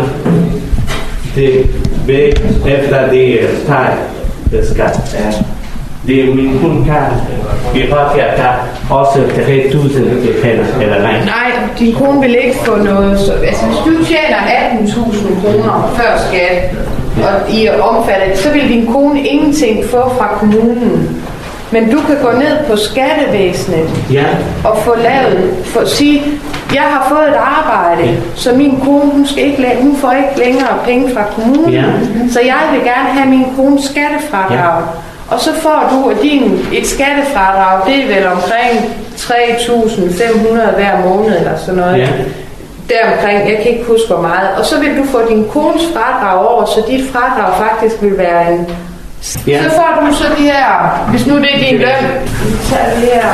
tilbage, efter det tager skat. Ja. Det er min kun kan berettiger, der også tre tusind kroner, eller nej? Nej, din kone vil ikke få noget. Så, altså, hvis du tjener atten tusind kroner før skat, og I er omfattet, så vil din kone ingenting få fra kommunen. Men du kan gå ned på skattevæsenet Ja. og få lavet, for at sige, jeg har fået et arbejde, Ja. så min kone, hun, skal ikke, la- hun får ikke længere penge fra kommunen. Ja. Så jeg vil gerne have min kones skattefradrag. Og så får du din, et skattefradrag, det er vel omkring tre tusind fem hundrede hver måned eller sådan noget. Ja. Deromkring, jeg kan ikke huske hvor meget. Og så vil du få din kones fradrag over, så dit fradrag faktisk vil være en... Ja. Så får du så de her, hvis nu det er din løn, så tager det her.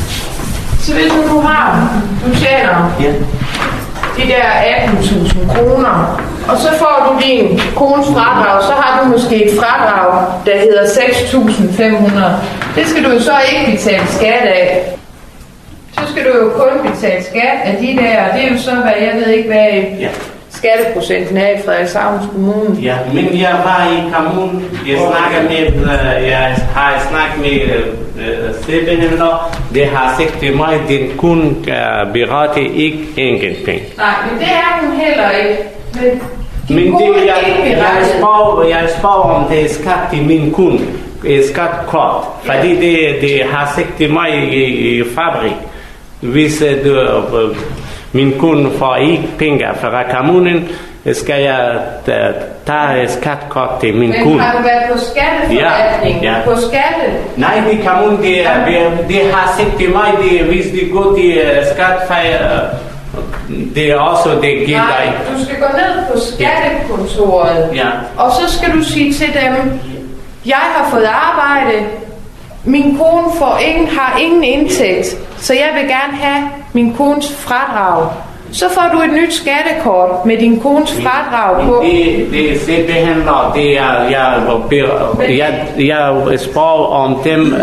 Så hvis nu du har, du tjener Ja. de der atten tusind kroner, og så får du din kones fradrag, så har du måske et fradrag, der hedder seks tusind fem hundrede. Det skal du jo så ikke betale skat af. Så skal du jo kun betale skat af de der, og det er jo så, hvad jeg ved ikke, hvad Ja. skatteprocenten er i Frederikshavns Kommune. Ja, men jeg var i kommunen, jeg snakker med, uh, jeg har snakket med uh, sæbehandler, det har sagt til mig, at den kun uh, berette ikke ingenting. Nej, men det er hun heller ikke. Men, din Men kone det, er jeg, ikke jeg, berettiget. spørger, jeg spørger om det er skat til min kunde, et skatkort, fordi det, det har sagt til mig i, i fabrik, hvis uh, du, uh, min kunde får ikke penge fra kommunen, skal jeg tage et skatkort til min Men kunde. har du været på skatteforvaltningen? Ja, ja. På skatte? Nej, det kommunen, det, er, det, det har sagt til mig, det, hvis de går til uh, skatfejr, det er også, det giver Nej, dig. du skal gå ned på skattekontoret, Ja. og så skal du sige til dem, jeg har fået arbejde, min kone får ingen, har ingen indtægt, så jeg vil gerne have min kones fradrag. Så får du et nyt skattekort med din kones fradrag på. Det, det er sæbehandler, det er, jeg, jeg, jeg spørger om dem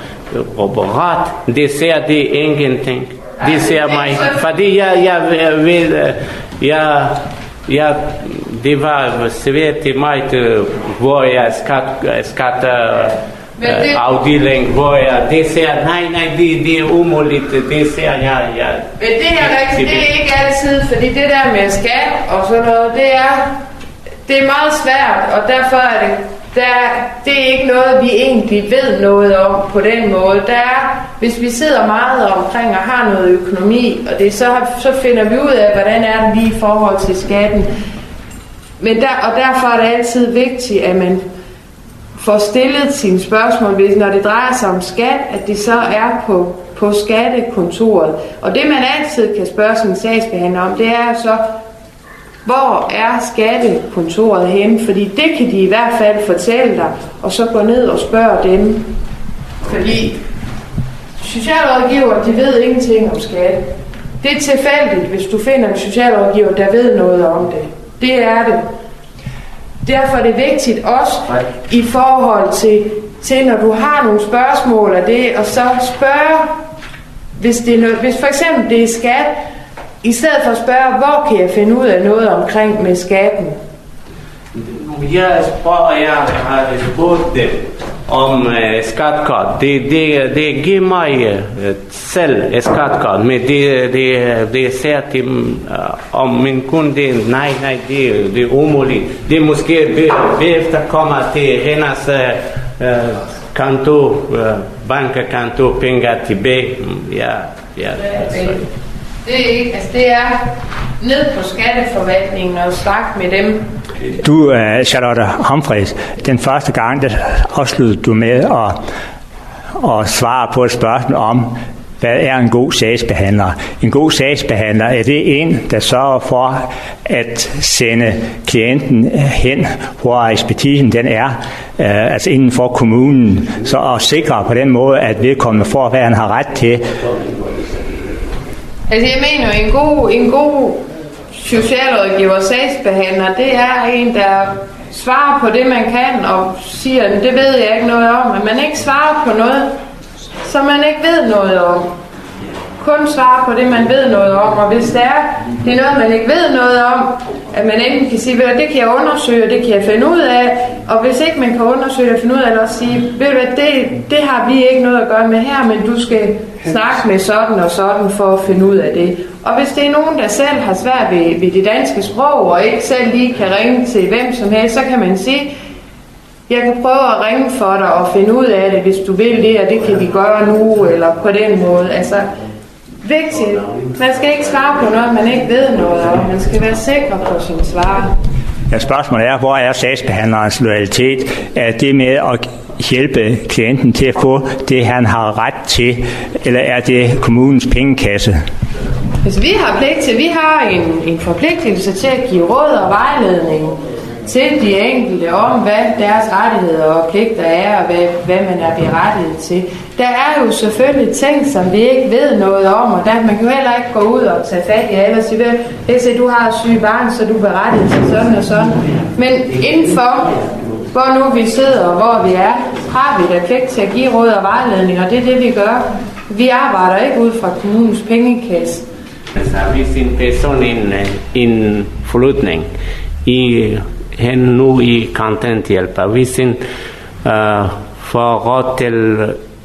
uh, ret, det ser det ingenting. Det ser mig, fordi jeg, jeg ved, jeg, jeg, det var svært til mig, hvor jeg skat, skat uh, afdeling, hvor jeg, det ser, nej, nej, det, det er umuligt, det ser jeg, jeg. Men det er rigtigt, det er ikke altid, fordi det der med skat og sådan noget, det er, det er meget svært, og derfor er det, der, det er ikke noget, vi egentlig ved noget om på den måde. Der er, hvis vi sidder meget omkring og har noget økonomi, og det så, så finder vi ud af, hvordan er det lige i forhold til skatten. Men der, og derfor er det altid vigtigt, at man får stillet sine spørgsmål, hvis, når det drejer sig om skat, at det så er på, på skattekontoret. Og det man altid kan spørge sin sagsbehandler om, det er så, hvor er skattekontoret henne? Fordi det kan de i hvert fald fortælle dig, og så gå ned og spørge dem. Fordi socialrådgiver, de ved ingenting om skat. Det er tilfældigt, hvis du finder en socialrådgiver, der ved noget om det. Det er det. Derfor er det vigtigt også i forhold til, til når du har nogle spørgsmål af det, og så spørge, hvis, det er noget, hvis for eksempel det er skat, i stedet for at spørge, hvor kan jeg finde ud af noget omkring med skatten? Jeg spørger, jeg har spurgt dem om uh, skatkort. Det, det, det giver mig uh, selv et skatkort, men det, det, det ser til uh, om min kunde, nej, nej, det, det er umuligt. Det måske bagefter kommer til hendes uh, kantor, uh, bankkonto, penge tilbage. Ja, ja. Det er ikke, altså det er ned på skatteforvaltningen og snakke med dem. Du, uh, Charlotte Humphreys, den første gang, der afsluttede du med at, at svare på et spørgsmål om, hvad er en god sagsbehandler? En god sagsbehandler, er det en, der sørger for at sende klienten hen, hvor ekspertisen den er, uh, altså inden for kommunen, så at sikre på den måde, at vedkommende får, hvad han har ret til. Altså jeg mener, en god, en god socialrådgiver, sagsbehandler, det er en, der svarer på det, man kan, og siger, at det ved jeg ikke noget om, at man ikke svarer på noget, som man ikke ved noget om. Kun svare på det, man ved noget om, og hvis det er, det er noget, man ikke ved noget om, at man enten kan sige, det kan jeg undersøge, og det kan jeg finde ud af, og hvis ikke man kan undersøge det og finde ud af det, også sige, ved du hvad, det, det har vi ikke noget at gøre med her, men du skal snakke med sådan og sådan for at finde ud af det. Og hvis det er nogen, der selv har svært ved, ved det danske sprog, og ikke selv lige kan ringe til hvem som helst, så kan man sige, jeg kan prøve at ringe for dig og finde ud af det, hvis du vil det, og det kan vi gøre nu, eller på den måde. Altså, vigtigt. Man skal ikke svare på noget, man ikke ved noget om. Man skal være sikker på sin svar. Ja, spørgsmålet er, hvor er sagsbehandlerens loyalitet? Er det med at hjælpe klienten til at få det, han har ret til, eller er det kommunens pengekasse? Hvis vi har pligt til, vi har en, en forpligtelse til at give råd og vejledning til de enkelte om, hvad deres rettigheder og pligter er, og hvad, hvad man er berettiget til. Der er jo selvfølgelig ting, som vi ikke ved noget om, og der, man kan jo heller ikke gå ud og tage fat i alle og sige, at du har et sygt barn, så du er berettiget til sådan og sådan. Men indenfor, hvor nu vi sidder og hvor vi er, har vi da pligt til at give råd og vejledning, og det er det, vi gør. Vi arbejder ikke ud fra kommunens pengekasse. Altså, hvis en person en, en forlutning i hen nu i kontanthjælp, hvis en uh, får råd til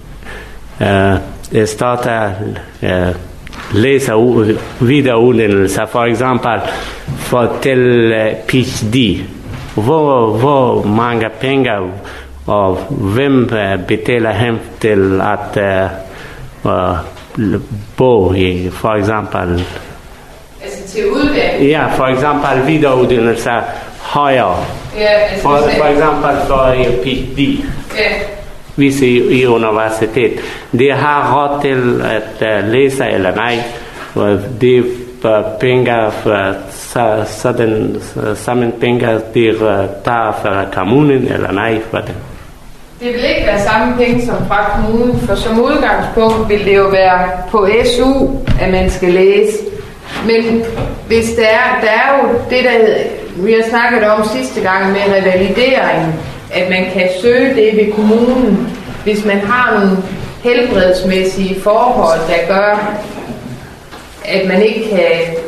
uh, starte uh, læse videreuddannelse, for eksempel for til uh, P H D, hvor, hvor mange penge og hvem uh, betaler ham til at uh, uh, bo i, for eksempel altså til uddannelse? Ja, for eksempel videreuddannelse højere. Ja, altså for, for eksempel for P H D. Ja. Hvis i, i universitet. De har råd til at uh, læse eller nej. De uh, penge, så, sådan, sammen penge, de uh, tager fra kommunen eller nej for det. Det vil ikke være samme penge som fra kommunen, for som udgangspunkt vil det jo være på S U, at man skal læse. Men hvis der er, der er jo det, der vi har snakket om sidste gang med revalidering, at man kan søge det ved kommunen, hvis man har nogle helbredsmæssige forhold, der gør, at man ikke kan,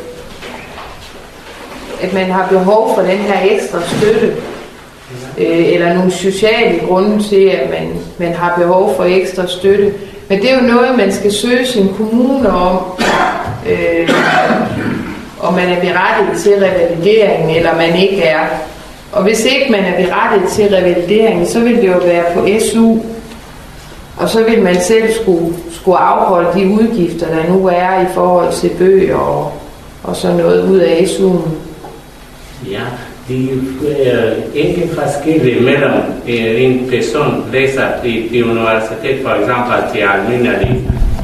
at man har behov for den her ekstra støtte, øh, eller nogle sociale grunde til, at man, man har behov for ekstra støtte. Men det er jo noget, man skal søge sin kommune om, øh, om man er berettiget til revalidering, eller man ikke er. Og hvis ikke man er berettiget til revalidering, så vil det jo være på S U, og så vil man selv skulle, skulle afholde de udgifter, der nu er i forhold til bøger og, og sådan noget ud af S U'en. Ja, de er ikke forskellige mellem en person læser i, i universitet, for eksempel til almindelig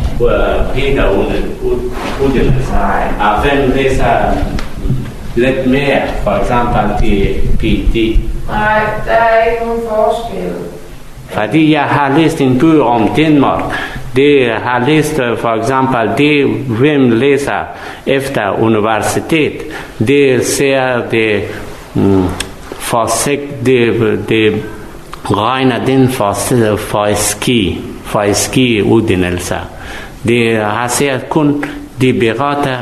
videreuddannelse, og hvem læser lidt mere, for eksempel til P H D. Nej, der er ikke nogen forskel. Fordi jeg har læst en bog om Danmark. Det har læst for eksempel det, hvem læser efter universitet. Det ser det mm, forsigt, det, det regner den for, for ski, for ski uddannelse. Det har set kun de berørte,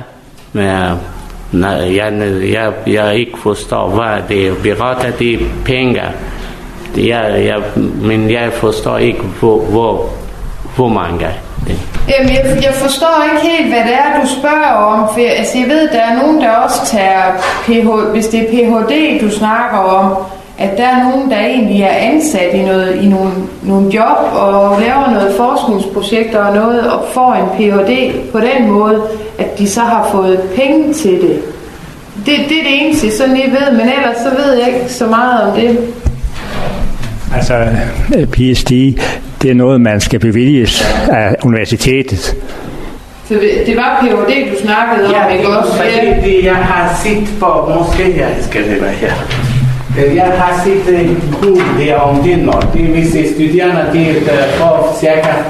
jeg, jeg, jeg ikke forstår, hvad det berørte de penge. Jeg, jeg, men jeg forstår ikke, hvor, hvor, hvor mange det. Jamen, jeg, jeg forstår ikke helt, hvad det er, du spørger om. For jeg, altså, jeg ved, der er nogen, der også tager P H, hvis det er P H D, du snakker om, at der er nogen, der egentlig er ansat i, noget, i nogle, nogle job og laver noget forskningsprojekter og noget, og får en P H D på den måde, at de så har fået penge til det. Det, det er det eneste, sådan jeg ved, men ellers så ved jeg ikke så meget om det. Altså, P H D, det er noget, man skal bevilges af universitetet. Så det var P H D, du snakkede ja, om, ikke også? Ja, det jeg har set på, måske jeg skal det være her. Jeg har set en bog der om Danmark. Det hvis studerende de får cirka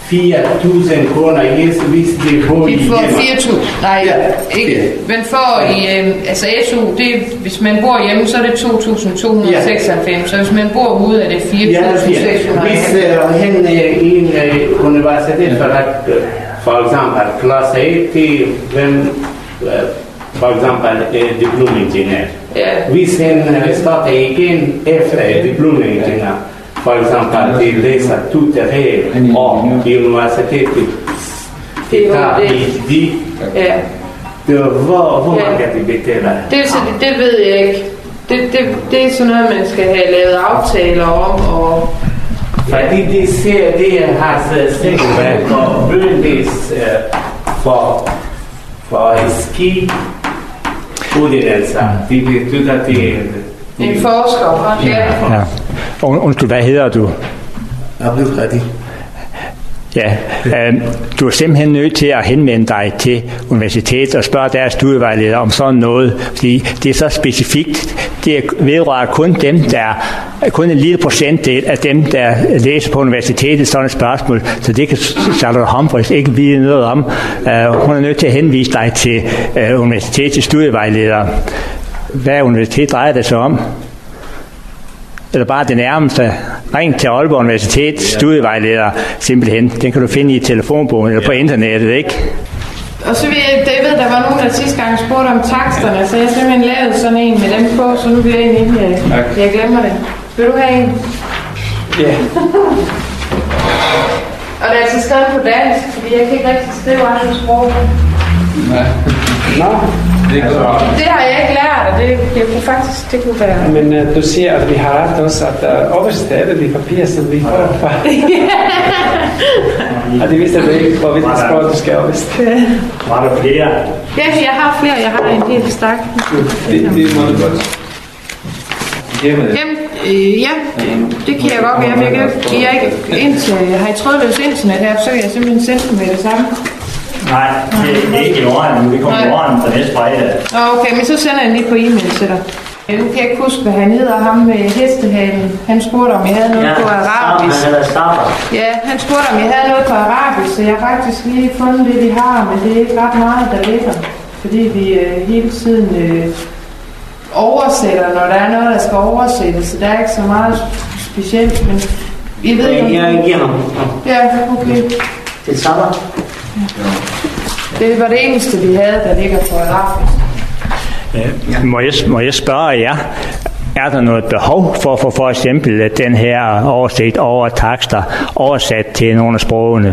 fire tusind kroner, yes, hvis de bor i De får hjemme. fire tusind, nej, Ja, ikke. Man får i, øh, altså S U, det, hvis man bor hjemme, så er det to tusind to hundrede og seksoghalvfems, så hvis man bor ude, er det fire tusind seks hundrede. Hvis uh, hen uh, i en uh, universitet, for, at, uh, for eksempel klasse et til hvem, uh, for eksempel uh, diplomingeniør. Ja. Hvis han uh, starter igen efter diplomingeniør, for eksempel de læser tutoré og i universitetet, det tager de, Ja. hvor, hvor Ja. man kan de betale? Det, så det, det ved jeg ikke. Det, det, det er sådan noget, man skal have lavet aftaler om, og Fordi de ser, det har sikkerhed for bøndes for, for ski uddannelser. De betyder, det en forsker. Ja. Ja. Und, undskyld, hvad hedder du? Abdul Khadi. Ja, øh, du er simpelthen nødt til at henvende dig til universitetet og spørge deres studievejleder om sådan noget, fordi det er så specifikt. Det vedrører kun dem, der kun en lille procentdel af dem, der læser på universitetet sådan et spørgsmål, så det kan Charlotte Humphreys ikke vide noget om. Uh, hun er nødt til at henvise dig til uh, universitetets studievejleder. Hvad universitet drejer det sig om? Eller bare det nærmeste. Ring til Aalborg Universitet, studievejleder, simpelthen. Den kan du finde i telefonbogen eller på internettet, ikke? Og så vil jeg, David, der var nogen, der sidste gang spurgte om taksterne, så jeg har simpelthen lavet sådan en med dem på, så nu bliver jeg en inden jeg, jeg glemmer det. Vil du have en? Ja. Og det er altså skrevet på dansk, fordi jeg kan ikke rigtig skrive andre sprog. Nej. Nå, Det er godt. Det har jeg ikke lært, og det, det kunne faktisk, det kunne være... Men uh, du siger, at vi har ret også, at uh, oversætte alle de papirer, som vi får fra. Og det vidste du ikke, hvorvidt det sprog, du skal oversætte. Var der flere? Ja, jeg har flere. Jeg har en hel stak. Det, det må du godt. Jamen, Jamen, øh, ja, det kan jeg godt gøre. Jeg kan ikke, jeg ikke indtil, jeg har et trådløs internet her, så kan jeg simpelthen sende dem med det samme. Nej, det er ikke i morgen nu. Vi kommer i morgen for næste fredag. Okay, men så sender jeg den lige på e-mail til dig. Nu kan jeg ikke huske, hvad han hedder, ham med hestehalen. Han spurgte, om jeg havde noget på arabisk. Ja, han spurgte, om jeg havde noget på arabisk, så jeg har faktisk lige fundet det, vi har, men det er ikke ret meget, der ligger. Fordi vi øh, hele tiden øh, oversætter, når der er noget, der skal oversættes, så der er ikke så meget specielt, men I ved ikke... Jeg giver ham. Ja, okay. Det samme. Det var det eneste, vi havde, der ligger på arabisk. Øh, må, jeg, må jeg spørge jer, er der noget behov for for, for eksempel den her oversigt over takster oversat til nogle af sprogene?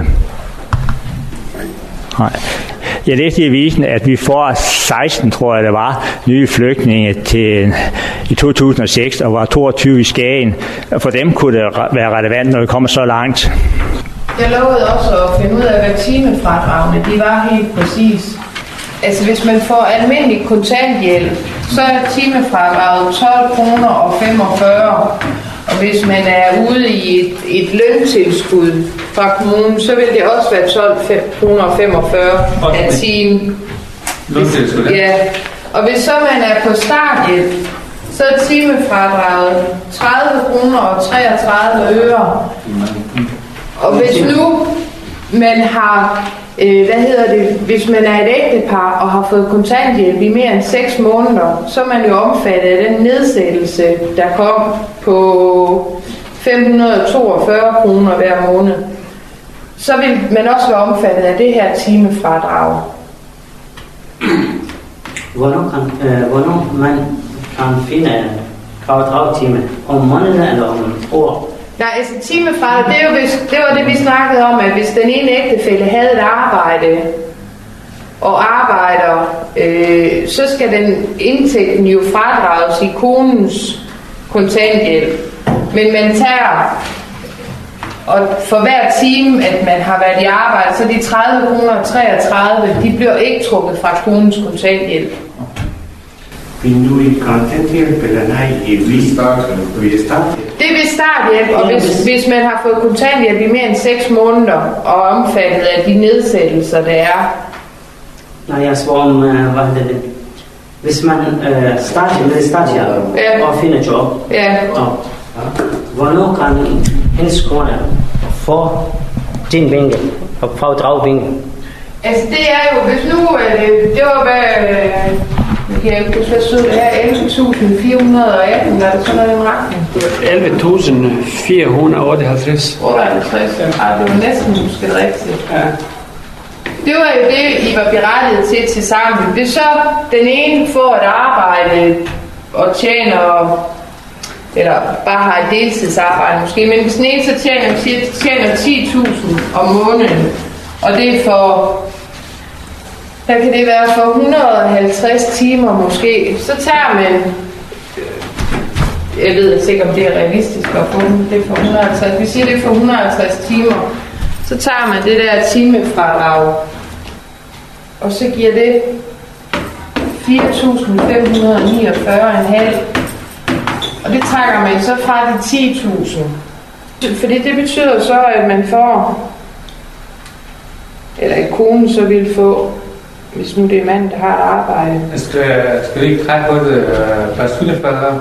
Nej. Jeg læste i avisen, at vi får seksten, tror jeg det var, nye flygtninge til, i to tusind og seks, og var toogtyve i Skagen. For dem kunne det være relevant, når vi kommer så langt. Jeg lovede også at finde ud af, hvad timefradragene de var helt præcis. Altså hvis man får almindelig kontanthjælp, så er timefradraget tolv kroner og femogfyrre. Og hvis man er ude i et, et løntilskud fra kommunen, så vil det også være tolv kroner og femogfyrre af timen. løntilskud, Ja. Og hvis så man er på starthjælp, så er timefradraget tredive kroner og treogtredive øre. Og hvis nu man har, øh, hvad hedder det, hvis man er et ægtepar og har fået kontanthjælp i mere end seks måneder, så er man jo omfattet af den nedsættelse, der kom på fem hundrede og toogfyrre kroner hver måned. Så vil man også være omfattet af det her timefradrag. Hvornår kan, øh, hvornår man kan finde kvadrattime? Om måneden eller om år? Nej, altså timefradrag, det, er jo, hvis, det var det, vi snakkede om, at hvis den ene ægtefælle havde et arbejde, og arbejder, øh, så skal den indtægten jo fradrages i konens kontanthjælp. Men man tager, og for hver time, at man har været i arbejde, så de tredive kroner og treogtredive, de bliver ikke trukket fra konens kontanthjælp. Vi nu i kontanthjælp eller nej, i vi starthjælp? Det er ved starthjælp, og hvis, hvis man har fået kontanthjælp i mere end seks måneder, og omfattet af de nedsættelser, der er. Nej, jeg svarer om, øh, hvad hedder det? Hvis man øh, starter med starthjælp Ja. og finder job, Ja. og hvornår kan hendes kone få din penge og prøve at drage penge? Altså det er jo, hvis nu, øh, det var hvad, øh, kan jeg ikke huske, hvad stod det her, elleve tusind fire hundrede og atten, er der sådan noget i en retning? elleve tusind fire hundrede og otteoghalvtreds. otteoghalvtreds, ja. Ej, det var næsten måske rigtigt. Ja. Det var jo det, I var berettiget til til sammen. Hvis så den ene får et arbejde og tjener, eller bare har et deltidsarbejde måske, men hvis den ene så tjener, tjener ti tusind om måneden, og det er for, der kan det være for et hundrede og halvtreds timer måske, så tager man, jeg ved altså ikke om det er realistisk at få det for et hundrede og halvtreds, vi siger det er for et hundrede og halvtreds timer, så tager man det der timefradrag, og så giver det fire tusind fem hundrede og niogfyrre komma fem, og det trækker man så fra de ti tusind. Fordi det betyder så, at man får, eller at konen så vil få, hvis nu det er manden, der har et arbejde. Skal, skal vi ikke trække på det per studiefradrag?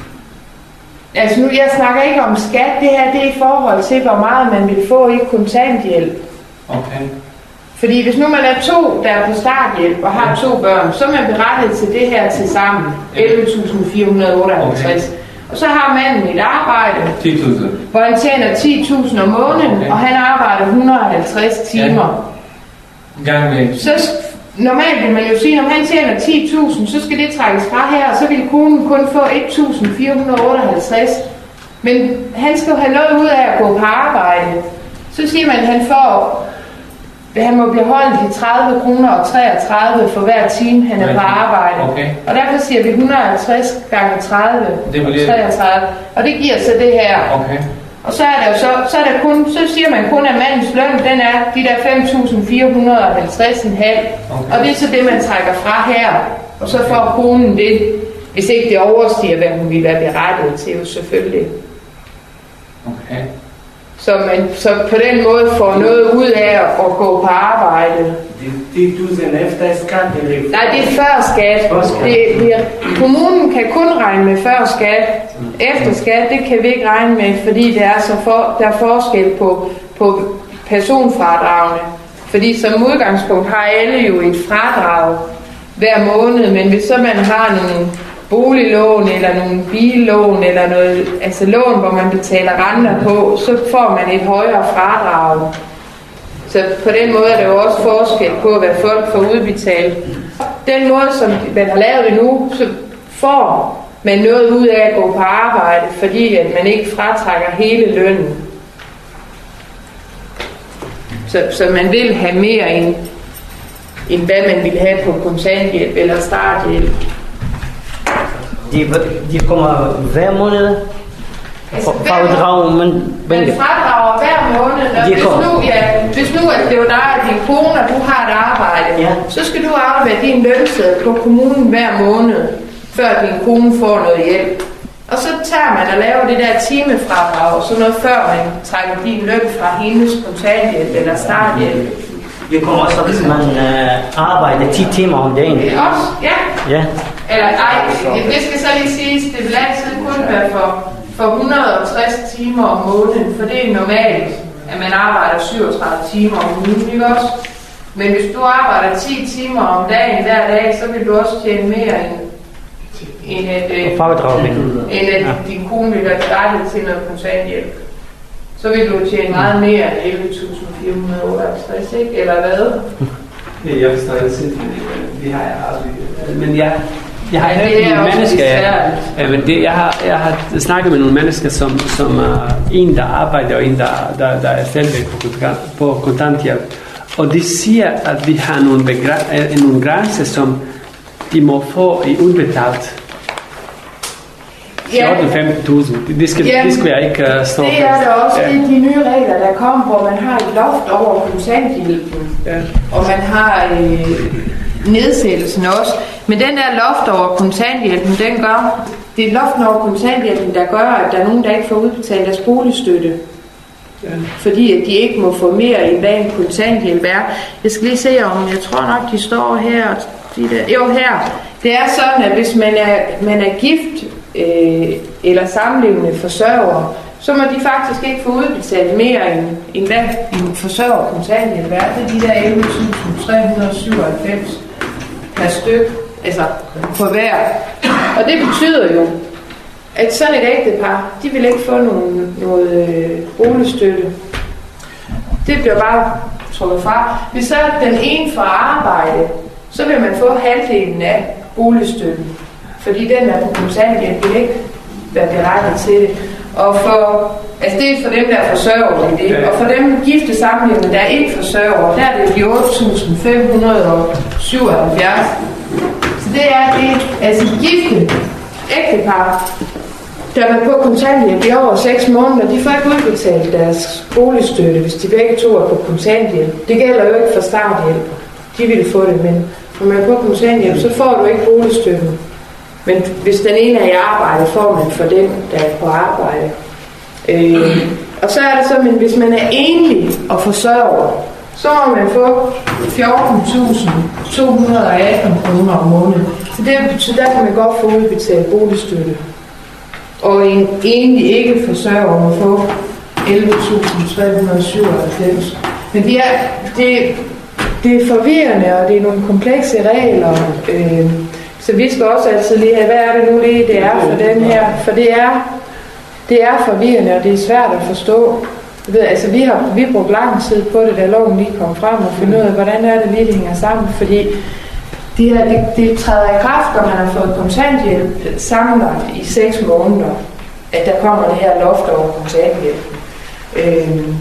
Altså nu, jeg snakker ikke om skat, det her det er i forhold til, hvor meget man vil få i kontanthjælp. Okay. Fordi hvis nu man er to, der er på starthjælp og har to børn, så er man berettiget til det her til sammen, elleve tusind fire hundrede og otteoghalvtreds. Okay. Og så har manden et arbejde, ti tusind. hvor han tjener ti tusind om måneden, okay. Og han arbejder et hundrede og halvtreds timer. Ja. Gang med. Så normalt vil man jo sige, at når han tjener ti tusind, så skal det trækkes fra her, og så vil konen kun få et tusind fire hundrede og otteoghalvtreds. Men han skal jo have noget ud af at gå på arbejde. Så siger man, at han får, han må beholde de tredive kroner og treogtredive for hver time, han er på arbejde. Okay. Og derfor siger vi et hundrede og halvtreds gange tredive det og treogtredive. Og det giver så det her. Okay. Og så er der jo så, så er der kun, så siger man kun, at mandens løn, den er de der fem tusind fire hundrede og halvtreds komma fem. Okay. Og det er så det, man trækker fra her. Og så får konen det, hvis ikke det overstiger, hvad hun vil være berettiget til, jo selvfølgelig. Okay. Så man så på den måde får noget ud af at gå på arbejde. ti tusind efter skat? Eller? Nej, det er før skat. Det, det er, kommunen kan kun regne med før skat. Efter skat, det kan vi ikke regne med, fordi der er, så for, der er forskel på, på personfradragene. Fordi som udgangspunkt har alle jo et fradrag hver måned, men hvis så man har nogle boliglån eller nogle billån eller noget, altså lån, hvor man betaler renter på, så får man et højere fradrag. Så på den måde er der jo også forskel på, hvad folk får udbetalt. Den måde, som man har lavet det nu, så får man noget ud af at gå på arbejde, fordi at man ikke fratrækker hele lønnen. Så, så man vil have mere end, end hvad man vil have på kontanthjælp eller starthjælp. De, de kommer hver måned Altså, fradrag, men man fradrager hver måned, og hvis nu, ja, hvis nu at det var dig og din kone, og du har et arbejde, ja. Så skal du aflevere din lønseddel på kommunen hver måned, før din kone får noget hjælp. Og så tager man og laver det der timefradrag og sådan noget, før man trækker din løn fra hendes kontanthjælp eller starthjælp. Det kommer også, hvis man øh, arbejder ti timer om dagen. Det er også, ja. Ja. Eller ej, det skal så lige siges, det vil altid kun være for, for et hundrede og tres timer om måneden, for det er normalt, at man arbejder syvogtredive timer om ugen, ikke også? Men hvis du arbejder ti timer om dagen hver dag, så vil du også tjene mere end, end at, øh, end at ja. Din kone vil være berettiget til noget kontanthjælp. Så vil du tjene meget mere end elleve tusind fire hundrede og otteoghalvtreds, ikke? Eller hvad? Ja, jeg forstår det selv. Det har jeg aldrig. Men jeg, jeg har hørt nogle mennesker, jeg, ja, men det, jeg, har, jeg har snakket med nogle mennesker, som, som er en, der arbejder, og en, der, der, der er stadigvæk på kontanthjælp. Og de siger, at vi har nogle, begra- nogle grænser, som de må få i udbetalt. fjorten til femten tusind. Det skal, ja, det skal jeg ikke uh, stå det er der også. Ja. Det er de nye regler, der kommer, hvor man har et loft over kontanthjælpen. Ja. Og man har øh, nedsættelsen også. Men den der loft over kontanthjælpen, den gør, det er loften over kontanthjælpen, der gør, at der er nogen, der ikke får udbetalt deres boligstøtte. Ja. Fordi at de ikke må få mere end hvad en kontanthjælp er. Jeg skal lige se om, jeg tror nok, de står her. De der. Jo, her. Det er sådan, at hvis man er, man er gift, Øh, eller samlevende forsørger, så må de faktisk ikke få udbetalt mere end, end hvad en forsørger kontanthjælp er. Det er de der elleve tusind tre hundrede og syvoghalvfems per styk, altså for hver. Og det betyder jo, at sådan et ægtepar, de vil ikke få nogen, noget øh, boligstøtte. Det bliver bare trukket fra. Hvis så den ene får arbejde, så vil man få halvdelen af boligstøtten. Fordi den er på kontanthjælp, vil ikke være berettiget til det. Og for, altså det er for dem, der er forsørgere i det. Og for dem gifte samlevende, der er ikke forsørgere, der er det de otte tusind fem hundrede og syvoghalvfjerds. Så det er det, altså gifte ægtepar, der er på kontanthjælp i over seks måneder, de får ikke udbetalt deres boligstøtte, hvis de begge to er på kontanthjælp. Det gælder jo ikke for starthjælp. De ville få det, men når man er på kontanthjælp, så får du ikke boligstøtten. Men hvis den ene er i arbejde, får man for den, der er på arbejde. Øh, og så er det så, at hvis man er enlig og forsørger, så må man få fjorten tusind to hundrede og atten kroner om måneden. Så det betyder, der kan man godt få udbetalt boligstøtte. Og en enlig ikke forsørger må få elleve tusind tre hundrede og syvoghalvfems. Men det er, det, det er forvirrende, og det er nogle komplekse regler. Øh, så vi skal også altid lige have, hvad er det nu lige, det er for den her? For det er, det er forvirrende, og det er svært at forstå. Jeg ved, altså, vi har vi brugt lang tid på det, da loven lige kom frem, og finde ud af, hvordan er det lige, det hænger sammen. Fordi det, her, det, det træder i kraft, når man har fået kontanthjælp sammenlagt i seks måneder, at der kommer det her loft over kontanthjælpen. Øhm,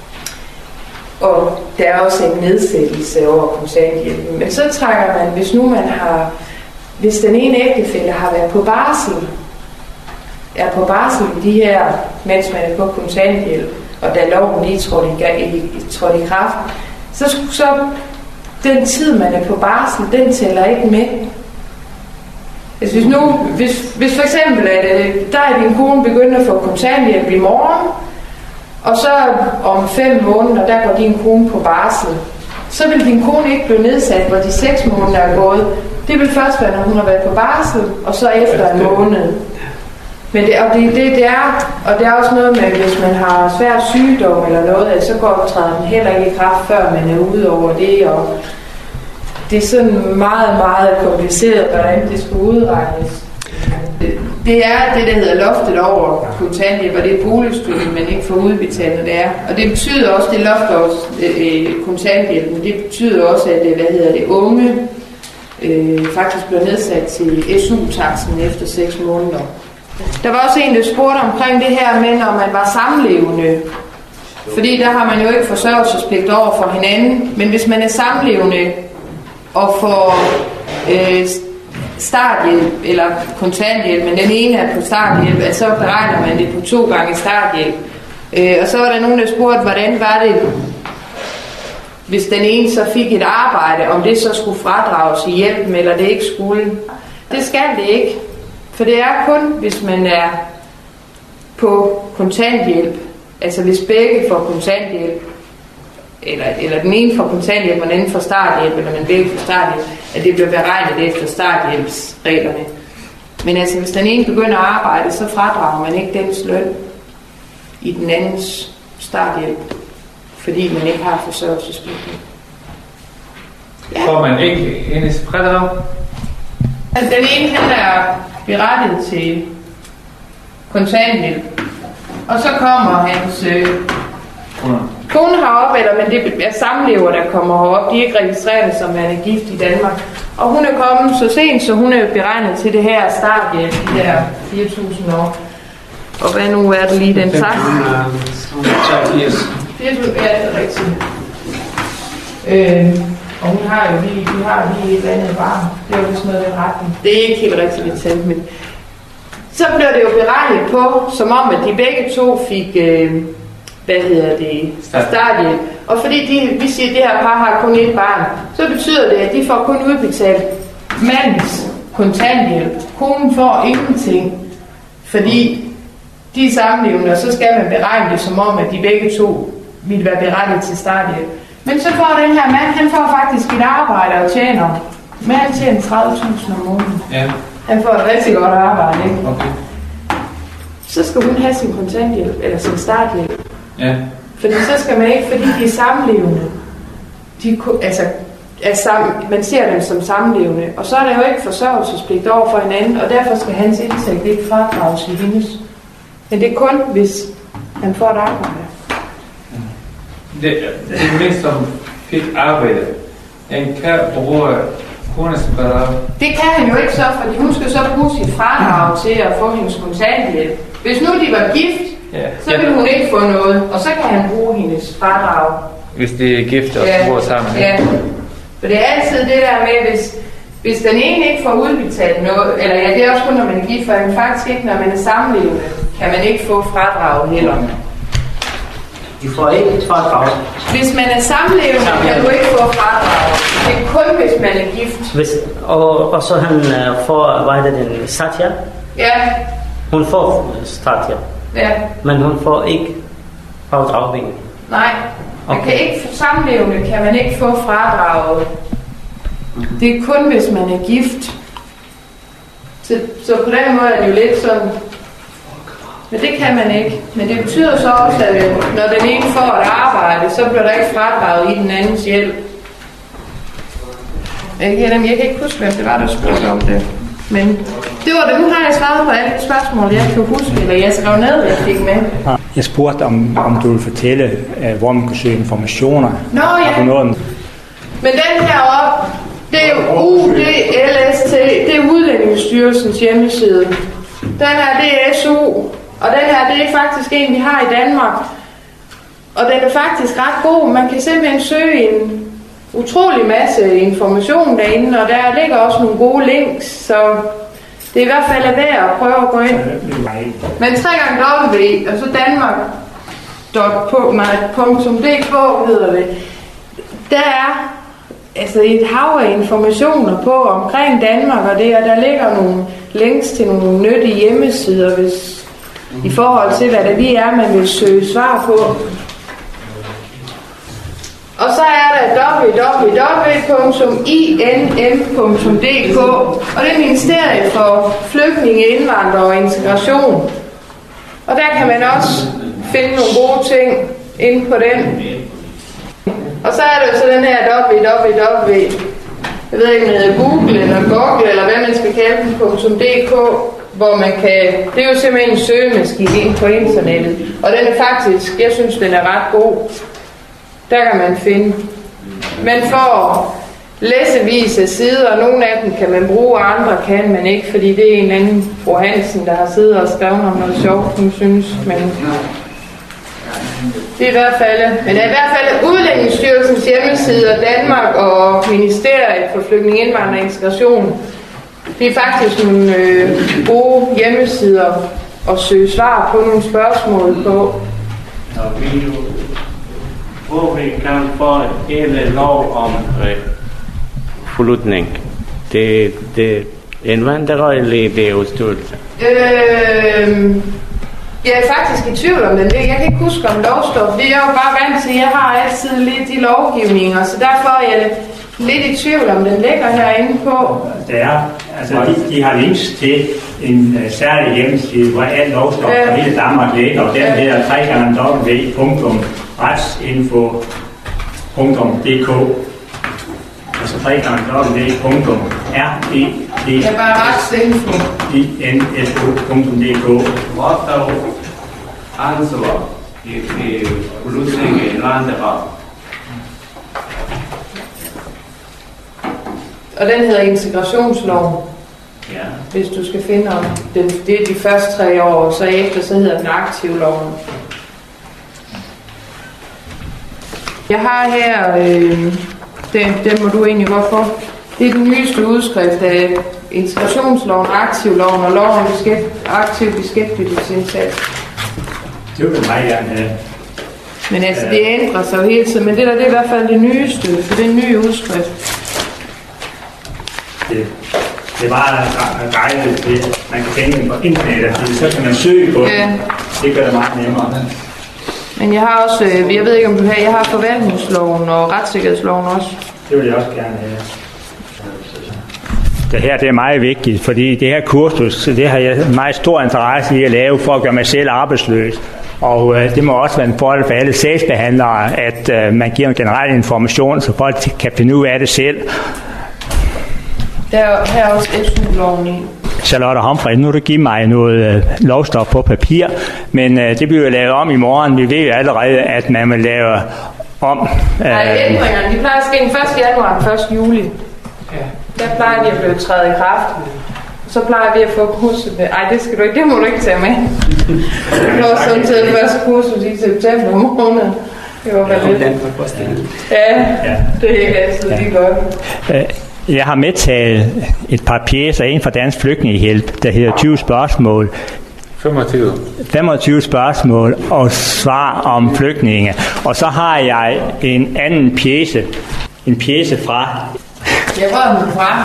og der er også en nedsættelse over kontanthjælpen. Men så trækker man, hvis nu man har, hvis den ene ægtefælle har været på barsel, er på barsel i de her, mens man er på kontanthjælp, og da loven lige trådte i, i, trådte i kraft, så, så den tid, man er på barsel, den tæller ikke med. Altså hvis, nu, hvis, hvis for eksempel, at der er din kone begyndt at få kontanthjælp i morgen, og så om fem måneder, der går din kone på barsel, så vil din kone ikke blive nedsat, hvor de seks måneder er gået. Det vil først være, når hun har været på barsel, og så efter en måned. Men det, og det, det, det er, og det er også noget med, hvis man har svær sygdom eller noget, så går træder den heller ikke i kraft, før man er ude over det, og det er sådan meget, meget kompliceret, hvordan det skal udregnes. Det, det er det, der hedder loftet over kontanthjælp, og det er boligstøtte, man ikke får udbetalt, når det er. Og det betyder også, det loft over øh, kontanthjælpen, det betyder også, at det, hvad hedder det, unge øh, faktisk bliver nedsat til S U-taksen efter seks måneder. Der var også en, der spurgte omkring det her med, når man var samlevende. Fordi der har man jo ikke forsørgelsespligt over for hinanden. Men hvis man er samlevende og får øh, starthjælp eller kontanthjælp, men den ene er på starthjælp, så beregner man det på to gange starthjælp. Øh, og så var der nogen, der spurgte, hvordan var det, hvis den ene så fik et arbejde, om det så skulle fradrages i hjælpen, eller det ikke skulle. Det skal det ikke. For det er kun, hvis man er på kontanthjælp, altså hvis begge får kontanthjælp, eller, eller den ene får kontanthjælp, og den anden får starthjælp, eller man begge får starthjælp, at det bliver beregnet efter starthjælpsreglerne. Men altså, hvis den ene begynder at arbejde, så fradrager man ikke dens løn i den andens starthjælp, fordi man ikke har forsørgelsespligt. Ja. Får man ikke hendes fradrag? Altså, den ene, han er berettiget til kontanthjælp, og så kommer hans øh, kone herop, eller men det er samlever, der kommer herop. De er ikke registreret som man er gift i Danmark. Og hun er kommet så sent, så hun er beregnet til det her starthjælp, de der fire tusind år. Og hvad nu er det lige den tak? fire tusind, ja, det er rigtigt. Øh, og hun har jo lige, de har lige et eller andet barn. Det er jo sådan noget i den retning. Det er ikke helt rigtigt betalt, men så blev det jo beregnet på, som om, at de begge to fik, øh, hvad hedder det, starthjælp. Og fordi de, vi siger, at det her par har kun et barn, så betyder det, at de får kun udbetalt mandens kontanthjælp. Konen får ingenting, fordi de er samlevende, og så skal man beregne det som om, at de begge to ville være berettiget til starthjælp. Men så får den her mand, han får faktisk et arbejde og tjener, men han tjener tredive tusind om måneden. Ja. Han får et rigtig godt arbejde, ikke? Okay. så skal hun have sin kontanthjælp, eller sin starthjælp. Ja. Fordi så skal man ikke, fordi de er samlevende. De, altså, er sammen, man ser dem som samlevende, og så er der jo ikke forsørgelsespligt over for hinanden, og derfor skal hans indtægt ikke fradrages i hendes. Men det er kun, hvis han får et arbejde. Det, det er mest som fik arbejde. En kan bruge hendes fradrag. Det kan han jo ikke så, fordi hun skal så bruge sit fradrag til at få hendes kontanthjælp. Hvis nu de var gift, ja. så vil hun ikke få noget, og så kan han bruge hendes fradrag. Hvis de er gift og ja. bor sammen. Ja. For det er altid det der med, hvis, hvis den ene ikke får udbetalt noget, eller ja, det er også kun, når man er gift, for men faktisk ikke, når man er samlevende, kan man ikke få fradrag heller. De får ikke et fradrag. Hvis man er samlevende, kan du ikke få fradrag. Det er kun, hvis man er gift. Hvis, og, og så han uh, får, hvad er det, den Satya? Ja. Hun får Satya. Ja. Men hun får ikke fradrag. Nej. Man okay. kan ikke få samlevende, kan man ikke få fradraget. Det er kun, hvis man er gift. Så, så på den måde er det jo lidt sådan. Men det kan man ikke. Men det betyder så også, at når den ene får et arbejde, så bliver der ikke fradraget i den andens hjælp. Jeg kan, jeg kan ikke huske, hvem det var, der spurgte om det. Men det var det. Nu har jeg svaret på alle spørgsmål, jeg kan huske, eller jeg skrev ned, jeg fik med. Jeg spurgte, om, om du ville fortælle, hvor man kan søge informationer. Nå ja. Har du noget om... Men den her op, det er jo U D L S T, det er Udlændingsstyrelsens hjemmeside. Den her, det er S U, og den her, det er faktisk en, vi har i Danmark. Og den er faktisk ret god. Man kan simpelthen søge en utrolig masse information derinde, og der ligger også nogle gode links, så det er i hvert fald værd at prøve at gå ind. Men tre gange W, og så Danmark punktum d k hedder det. Der er altså et hav af informationer på omkring Danmark, og det, og der ligger nogle links til nogle nyttige hjemmesider, hvis, i forhold til, hvad det lige er, man vil søge svar på. Og så er der w w w punktum i n m punktum d k, og det er Ministeriet for Flygtninge, Indvandrere og Integration. Og der kan man også finde nogle gode ting inde på den. Og så er der jo så den her w w w, jeg ved ikke, om det hedder Google eller Google, eller hvad man skal kalde den, .dk, hvor man kan, det er jo simpelthen en søgemaskine ind på internettet. Og den er faktisk, jeg synes, den er ret god. Der kan man finde. Man får læsevis af sider, og nogle af dem kan man bruge, og andre kan man ikke, fordi det er en anden fru Hansen, der har siddet og skrevet om noget sjovt, hun synes. Men det er i hvert fald, men det er i hvert fald Udlændingsstyrelsens hjemmesider, Danmark og Ministeriet for Flygtninge, Indvandrere og Integration. Det er faktisk nogle øh, gode hjemmesider at søge svar på nogle spørgsmål på. Hvor vi kan få hele lov om øh, flytning. Det, det indvandrere eller det er udstyrelse? Øh, jeg er faktisk i tvivl om den. Jeg kan ikke huske om lovstof. Det er jeg jo bare vant til. Jeg har altid lidt de lovgivninger, så derfor er jeg lidt i tvivl om den ligger herinde på. Det er, altså de, de har links til en uh, særlig hjemmeside, hvor alt lovstof fra ja. hele Danmark ligger, og den ja. hedder tre gange w punktum retsinfo punktum d k. Altså tre gange w punktum r e d retsinfo punktum d k. Hvad er ansvar i flygtninge indvandrere? Og den hedder integrationsloven. Ja. Hvis du skal finde om den, det er de første tre år, så efter så hedder den aktivloven. Jeg har her, øh, den, den må du egentlig godt få. Det er den nyeste udskrift af integrationsloven, aktivloven og loven om beskæft, aktiv beskæftigelsesindsats. Det vil jeg gerne have. Men altså, det ændrer sig jo hele tiden, men det der det er i hvert fald det nyeste, for det er en ny udskrift. Det, det er bare guidet til, at man kan finde den på internettet, fordi så kan man søge på ja. den. Det gør det meget nemmere. Men jeg har også, jeg ved ikke om du har, jeg har forvaltningsloven og retssikkerhedsloven også. Det vil jeg også gerne have. Det her det er meget vigtigt, fordi det her kursus, det har jeg meget stor interesse i at lave for at gøre mig selv arbejdsløs. Og øh, det må også være en fordel for alle sagsbehandlere, at øh, man giver en generel information, så folk kan finde ud af det selv. Der er her også S U-loven i. Charlotte Humphrey, nu har du givet mig noget øh, lovstof på papir, men øh, det bliver lavet om i morgen. Vi ved jo allerede, at man vil lave om. Øh, Nej, ændringerne, de plejer at ske den første januar og første juli. Ja. Der plejer de at blive trædet i kraft. Så plejer vi at få kurset. Ej, det skal du ikke, det må du ikke tage med. Det var sådan til det første kursus i september måned. Det var vel lidt. Ja, det er ikke altid lige godt. Jeg har medtaget et par pjecer, en fra Dansk Flygtningehjælp, der hedder tyve spørgsmål. femogtyve. femogtyve spørgsmål og svar om flygtninge. Og så har jeg en anden pjece, en pjece fra... Jeg var den fra.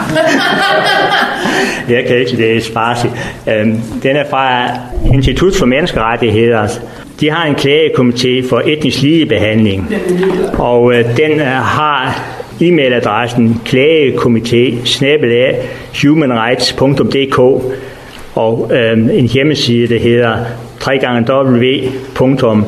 Jeg kan ikke læse farsi. Den er fra Institut for Menneskerettigheder. De har en klagekomité for etnisk ligebehandling, og den har e-mailadressen klagekomité snabel-a humanrights punktum d k og en hjemmeside, der hedder w w w punktum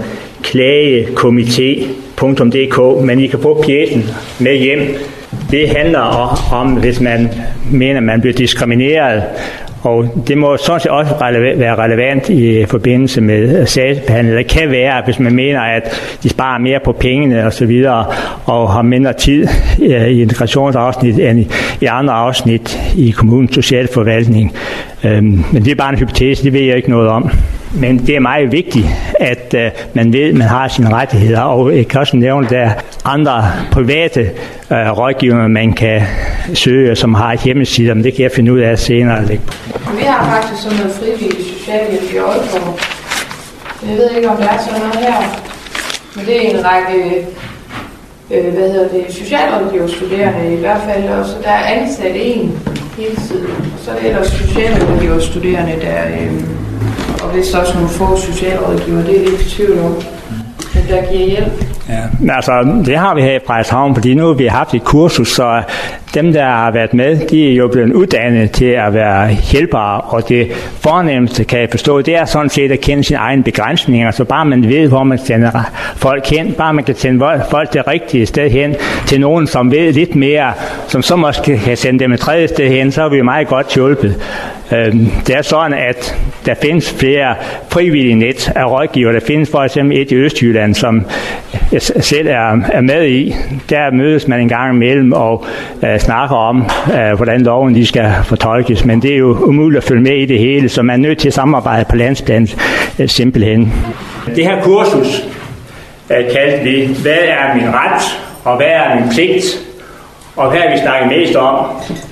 klagekomité punktum d k, men I kan få pjecen med hjem. Det handler om, hvis man mener, man bliver diskrimineret, og det må sådan set også være relevant i forbindelse med sagsbehandling. Det kan være, hvis man mener, at de sparer mere på pengene og så videre, og har mindre tid i integrationsafsnit end i andre afsnit i kommunens socialforvaltning. Men det er bare en hypotese, det ved jeg ikke noget om. Men det er meget vigtigt, at uh, man ved, at man har sine rettigheder, og jeg kan også nævne, at der er andre private uh, rådgivere, man kan søge, som har et hjemmeside, men det kan jeg finde ud af senere. Vi har faktisk sådan noget frivillig socialhjælp i Aalborg. Jeg ved ikke, om der er sådan noget her, men det er en række øh, hvad hedder det, socialrådgiverstuderende i hvert fald, og så der er ansat en hele tiden. Og så er der ellers socialrådgiverstuderende, der... Øh, og hvis også nogle få socialrådgiver, det er lidt i tvivl om, at der giver hjælp. Ja, men altså, det har vi her i Frederikshavn, fordi nu har vi haft et kursus, så dem, der har været med, de er jo blevet uddannet til at være hjælpere, og det fornemmeste, kan jeg forstå, det er sådan set at kende sine egne begrænsninger, så bare man ved, hvor man sender folk hen, bare man kan sende folk det rigtige sted hen, til nogen, som ved lidt mere, som så måske kan sende dem et tredje sted hen, så er vi meget godt hjulpet. Det er sådan, at der findes flere frivillige net af rådgiver. Der findes for eksempel et i Østjylland, som jeg selv er, er med i. Der mødes man en gang imellem og uh, snakker om, uh, hvordan loven de skal fortolkes. Men det er jo umuligt at følge med i det hele, så man er nødt til at samarbejde på landsplan uh, simpelthen. Det her kursus uh, kaldte vi, hvad er min ret og hvad er min pligt? Og hvad har vi snakket mest om?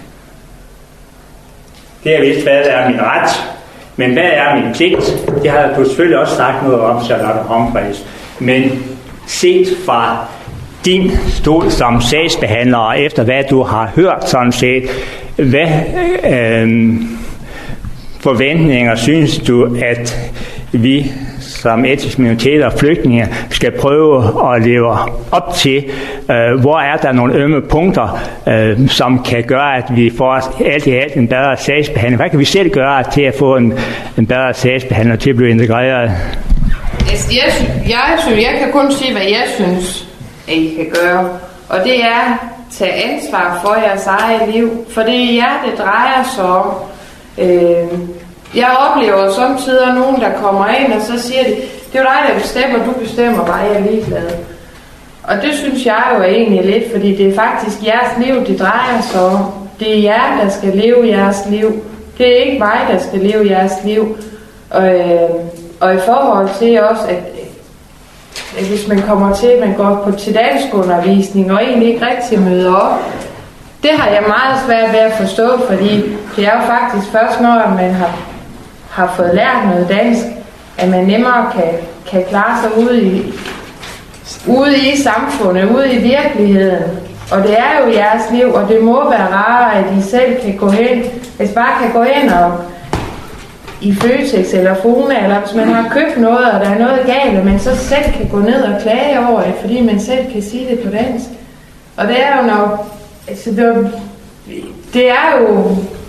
Det er vist, hvad er min ret, men hvad er min pligt? Det har du selvfølgelig også sagt noget om, Charlotte Humphrey. Men set fra din stol som sagsbehandler, og efter hvad du har hørt sådan set, hvad øh, forventninger synes du, at vi som etniske minoriteter og flygtninge skal prøve at leve op til? Øh, hvor er der nogle ømme punkter, øh, som kan gøre, at vi får alt i alt en bedre sagsbehandling? Hvad kan vi selv gøre til at få en, en bedre sagsbehandling til at blive integreret? Jeg, jeg, jeg, synes, jeg kan kun sige, hvad jeg synes, at I kan gøre. Og det er at tage ansvar for jeres eget liv. For det er jer, det drejer sig om. Øh, Jeg oplever samtidig nogen, der kommer ind, og så siger de, det er jo dig, der bestemmer, du bestemmer bare, jeg er ligeglad. Og det synes jeg jo er egentlig lidt, fordi det er faktisk jeres liv, det drejer sig om. Det er jer, der skal leve jeres liv. Det er ikke mig, der skal leve jeres liv. Og, øh, og i forhold til også, at, at hvis man kommer til, at man går på til danskundervisning og egentlig ikke rigtig møder op, det har jeg meget svært ved at forstå, fordi det er jo faktisk først, når man har, har fået lært noget dansk, at man nemmere kan, kan klare sig ude i, ude i samfundet, ude i virkeligheden. Og det er jo jeres liv, og det må være rarere, at I selv kan gå hen, hvis bare kan gå hen og i Føtex eller Fona, eller hvis man har købt noget, og der er noget galt, men så selv kan gå ned og klage over det, fordi man selv kan sige det på dansk. Og det er jo nok, altså det, det er jo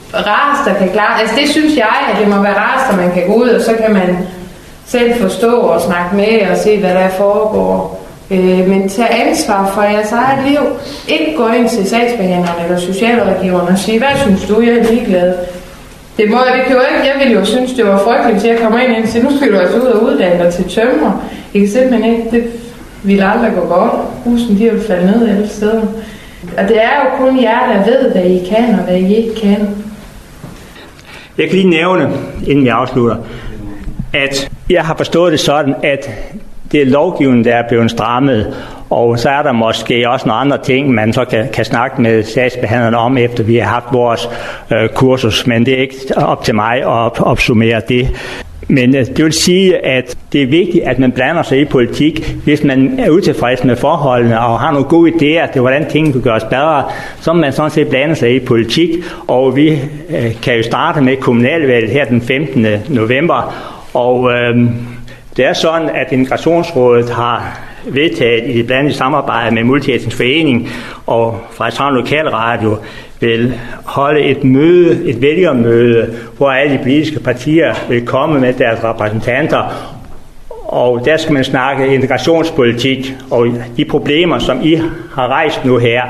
rarest, der kan klare. Altså det synes jeg, at det må være rarest, at man kan gå ud, og så kan man selv forstå og snakke med og se, hvad der foregår. Øh, men tage ansvar for jeres eget liv. Ikke gå ind til sagsbehandleren eller socialrådgiveren og sige, hvad synes du, jeg er ligeglad. Det må jeg, det kan jo ikke. Jeg ville jo synes, det var frygteligt til at komme ind og sige, nu skal du altså ud og uddanne dig til tømrer. Det kan simpelthen ikke, det ville aldrig gå godt. Husen, de vil falde ned alle steder. Og det er jo kun jer, der ved, hvad I kan og hvad I ikke kan. Jeg kan lige nævne, inden jeg afslutter, at jeg har forstået det sådan, at det er lovgivningen, der er blevet strammet, og så er der måske også nogle andre ting, man så kan, kan snakke med sagsbehandlerne om, efter vi har haft vores øh, kursus, men det er ikke op til mig at opsummere det. Men øh, det vil sige, at det er vigtigt, at man blander sig i politik. Hvis man er utilfreds med forholdene og har nogle gode idéer til, hvordan tingene kan gøres bedre, så må man sådan set blande sig i politik. Og vi øh, kan jo starte med kommunalvalget her den femtende november, og øh, det er sådan, at Integrationsrådet har vedtaget i blandt andet samarbejde med Multietnisk Forening og Frederikshavn Lokalradio vil holde et møde, et vælgermøde, hvor alle de politiske partier vil komme med deres repræsentanter, og der skal man snakke integrationspolitik og de problemer, som I har rejst nu her.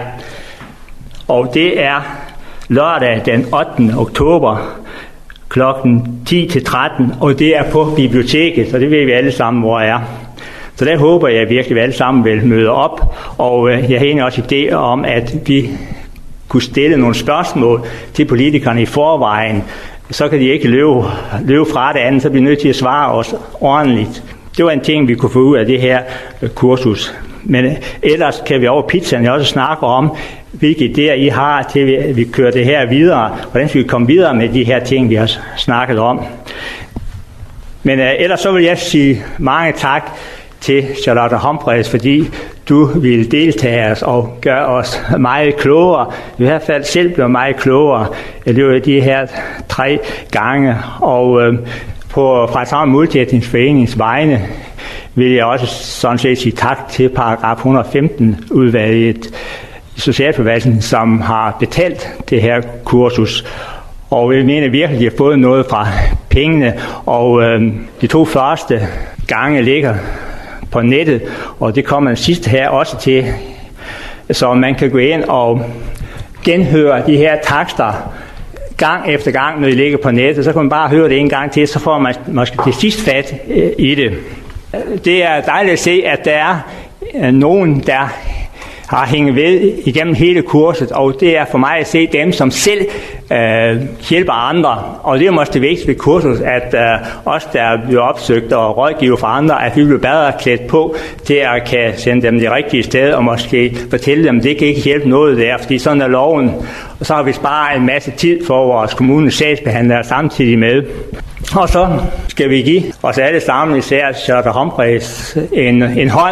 Og det er lørdag den ottende oktober klokken ti til tretten, og det er på biblioteket, så det ved vi alle sammen, hvor jeg er. Så der håber jeg virkelig, at vi alle sammen vil møde op, og jeg har egentlig også idé om, at vi kunne stille nogle spørgsmål til politikerne i forvejen. Så kan de ikke løbe, løbe fra det andet, så bliver vi nødt til at svare os ordentligt. Det var en ting, vi kunne få ud af det her kursus. Men ellers kan vi over pizzaen også snakke om, hvilke idéer I har til, at vi kører det her videre. Hvordan skal vi komme videre med de her ting, vi har snakket om. Men uh, ellers så vil jeg sige mange tak til Charlotte Humphreys, fordi du ville deltage os og gøre os meget klogere. I hvert fald selv blev meget klogere i løbet af de her tre gange. Og øh, på Frederikshavn Multietnisk Forenings vegne vil jeg også sådan set sige tak til paragraf et hundrede og femten udvalget i Socialforvaltningen, som har betalt det her kursus. Og jeg mener virkelig, at de har fået noget fra pengene, og øh, de to første gange ligger på nettet, og det kommer den sidste her også til, så man kan gå ind og genhøre de her takster gang efter gang, når de ligger på nettet. Så kan man bare høre det en gang til, så får man måske til sidst fat i det. Det er dejligt at se, at der er nogen, der har hængt ved igennem hele kurset, og det er for mig at se dem, som selv øh, hjælper andre. Og det er måske det vigtigste ved kurset, at øh, os, der bliver opsøgt og rådgiver for andre, at vi bliver bedre klædt på til at kan sende dem det rigtige sted, og måske fortælle dem, at det kan ikke hjælpe noget der, fordi sådan er loven. Og så har vi sparet en masse tid for vores kommunens sagsbehandlere samtidig med. Og så skal vi give os alle sammen, især Charlotte Humphreys, en, en hånd.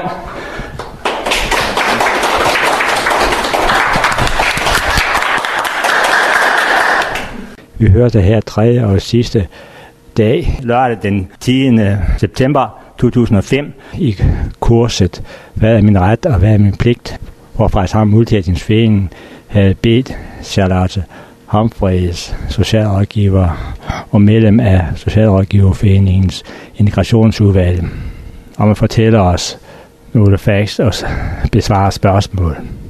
Vi hørte her tredje og sidste dag, lørdag den tiende september to tusind og fem, i kurset Hvad er min ret og hvad er min pligt, hvor Frederikshavn Multietnisk Forening havde bedt Charlotte Humphreys, socialrådgiver og medlem af Socialrådgiverforeningens integrationsudvalg, om at fortælle os nogle facts og besvare spørgsmål.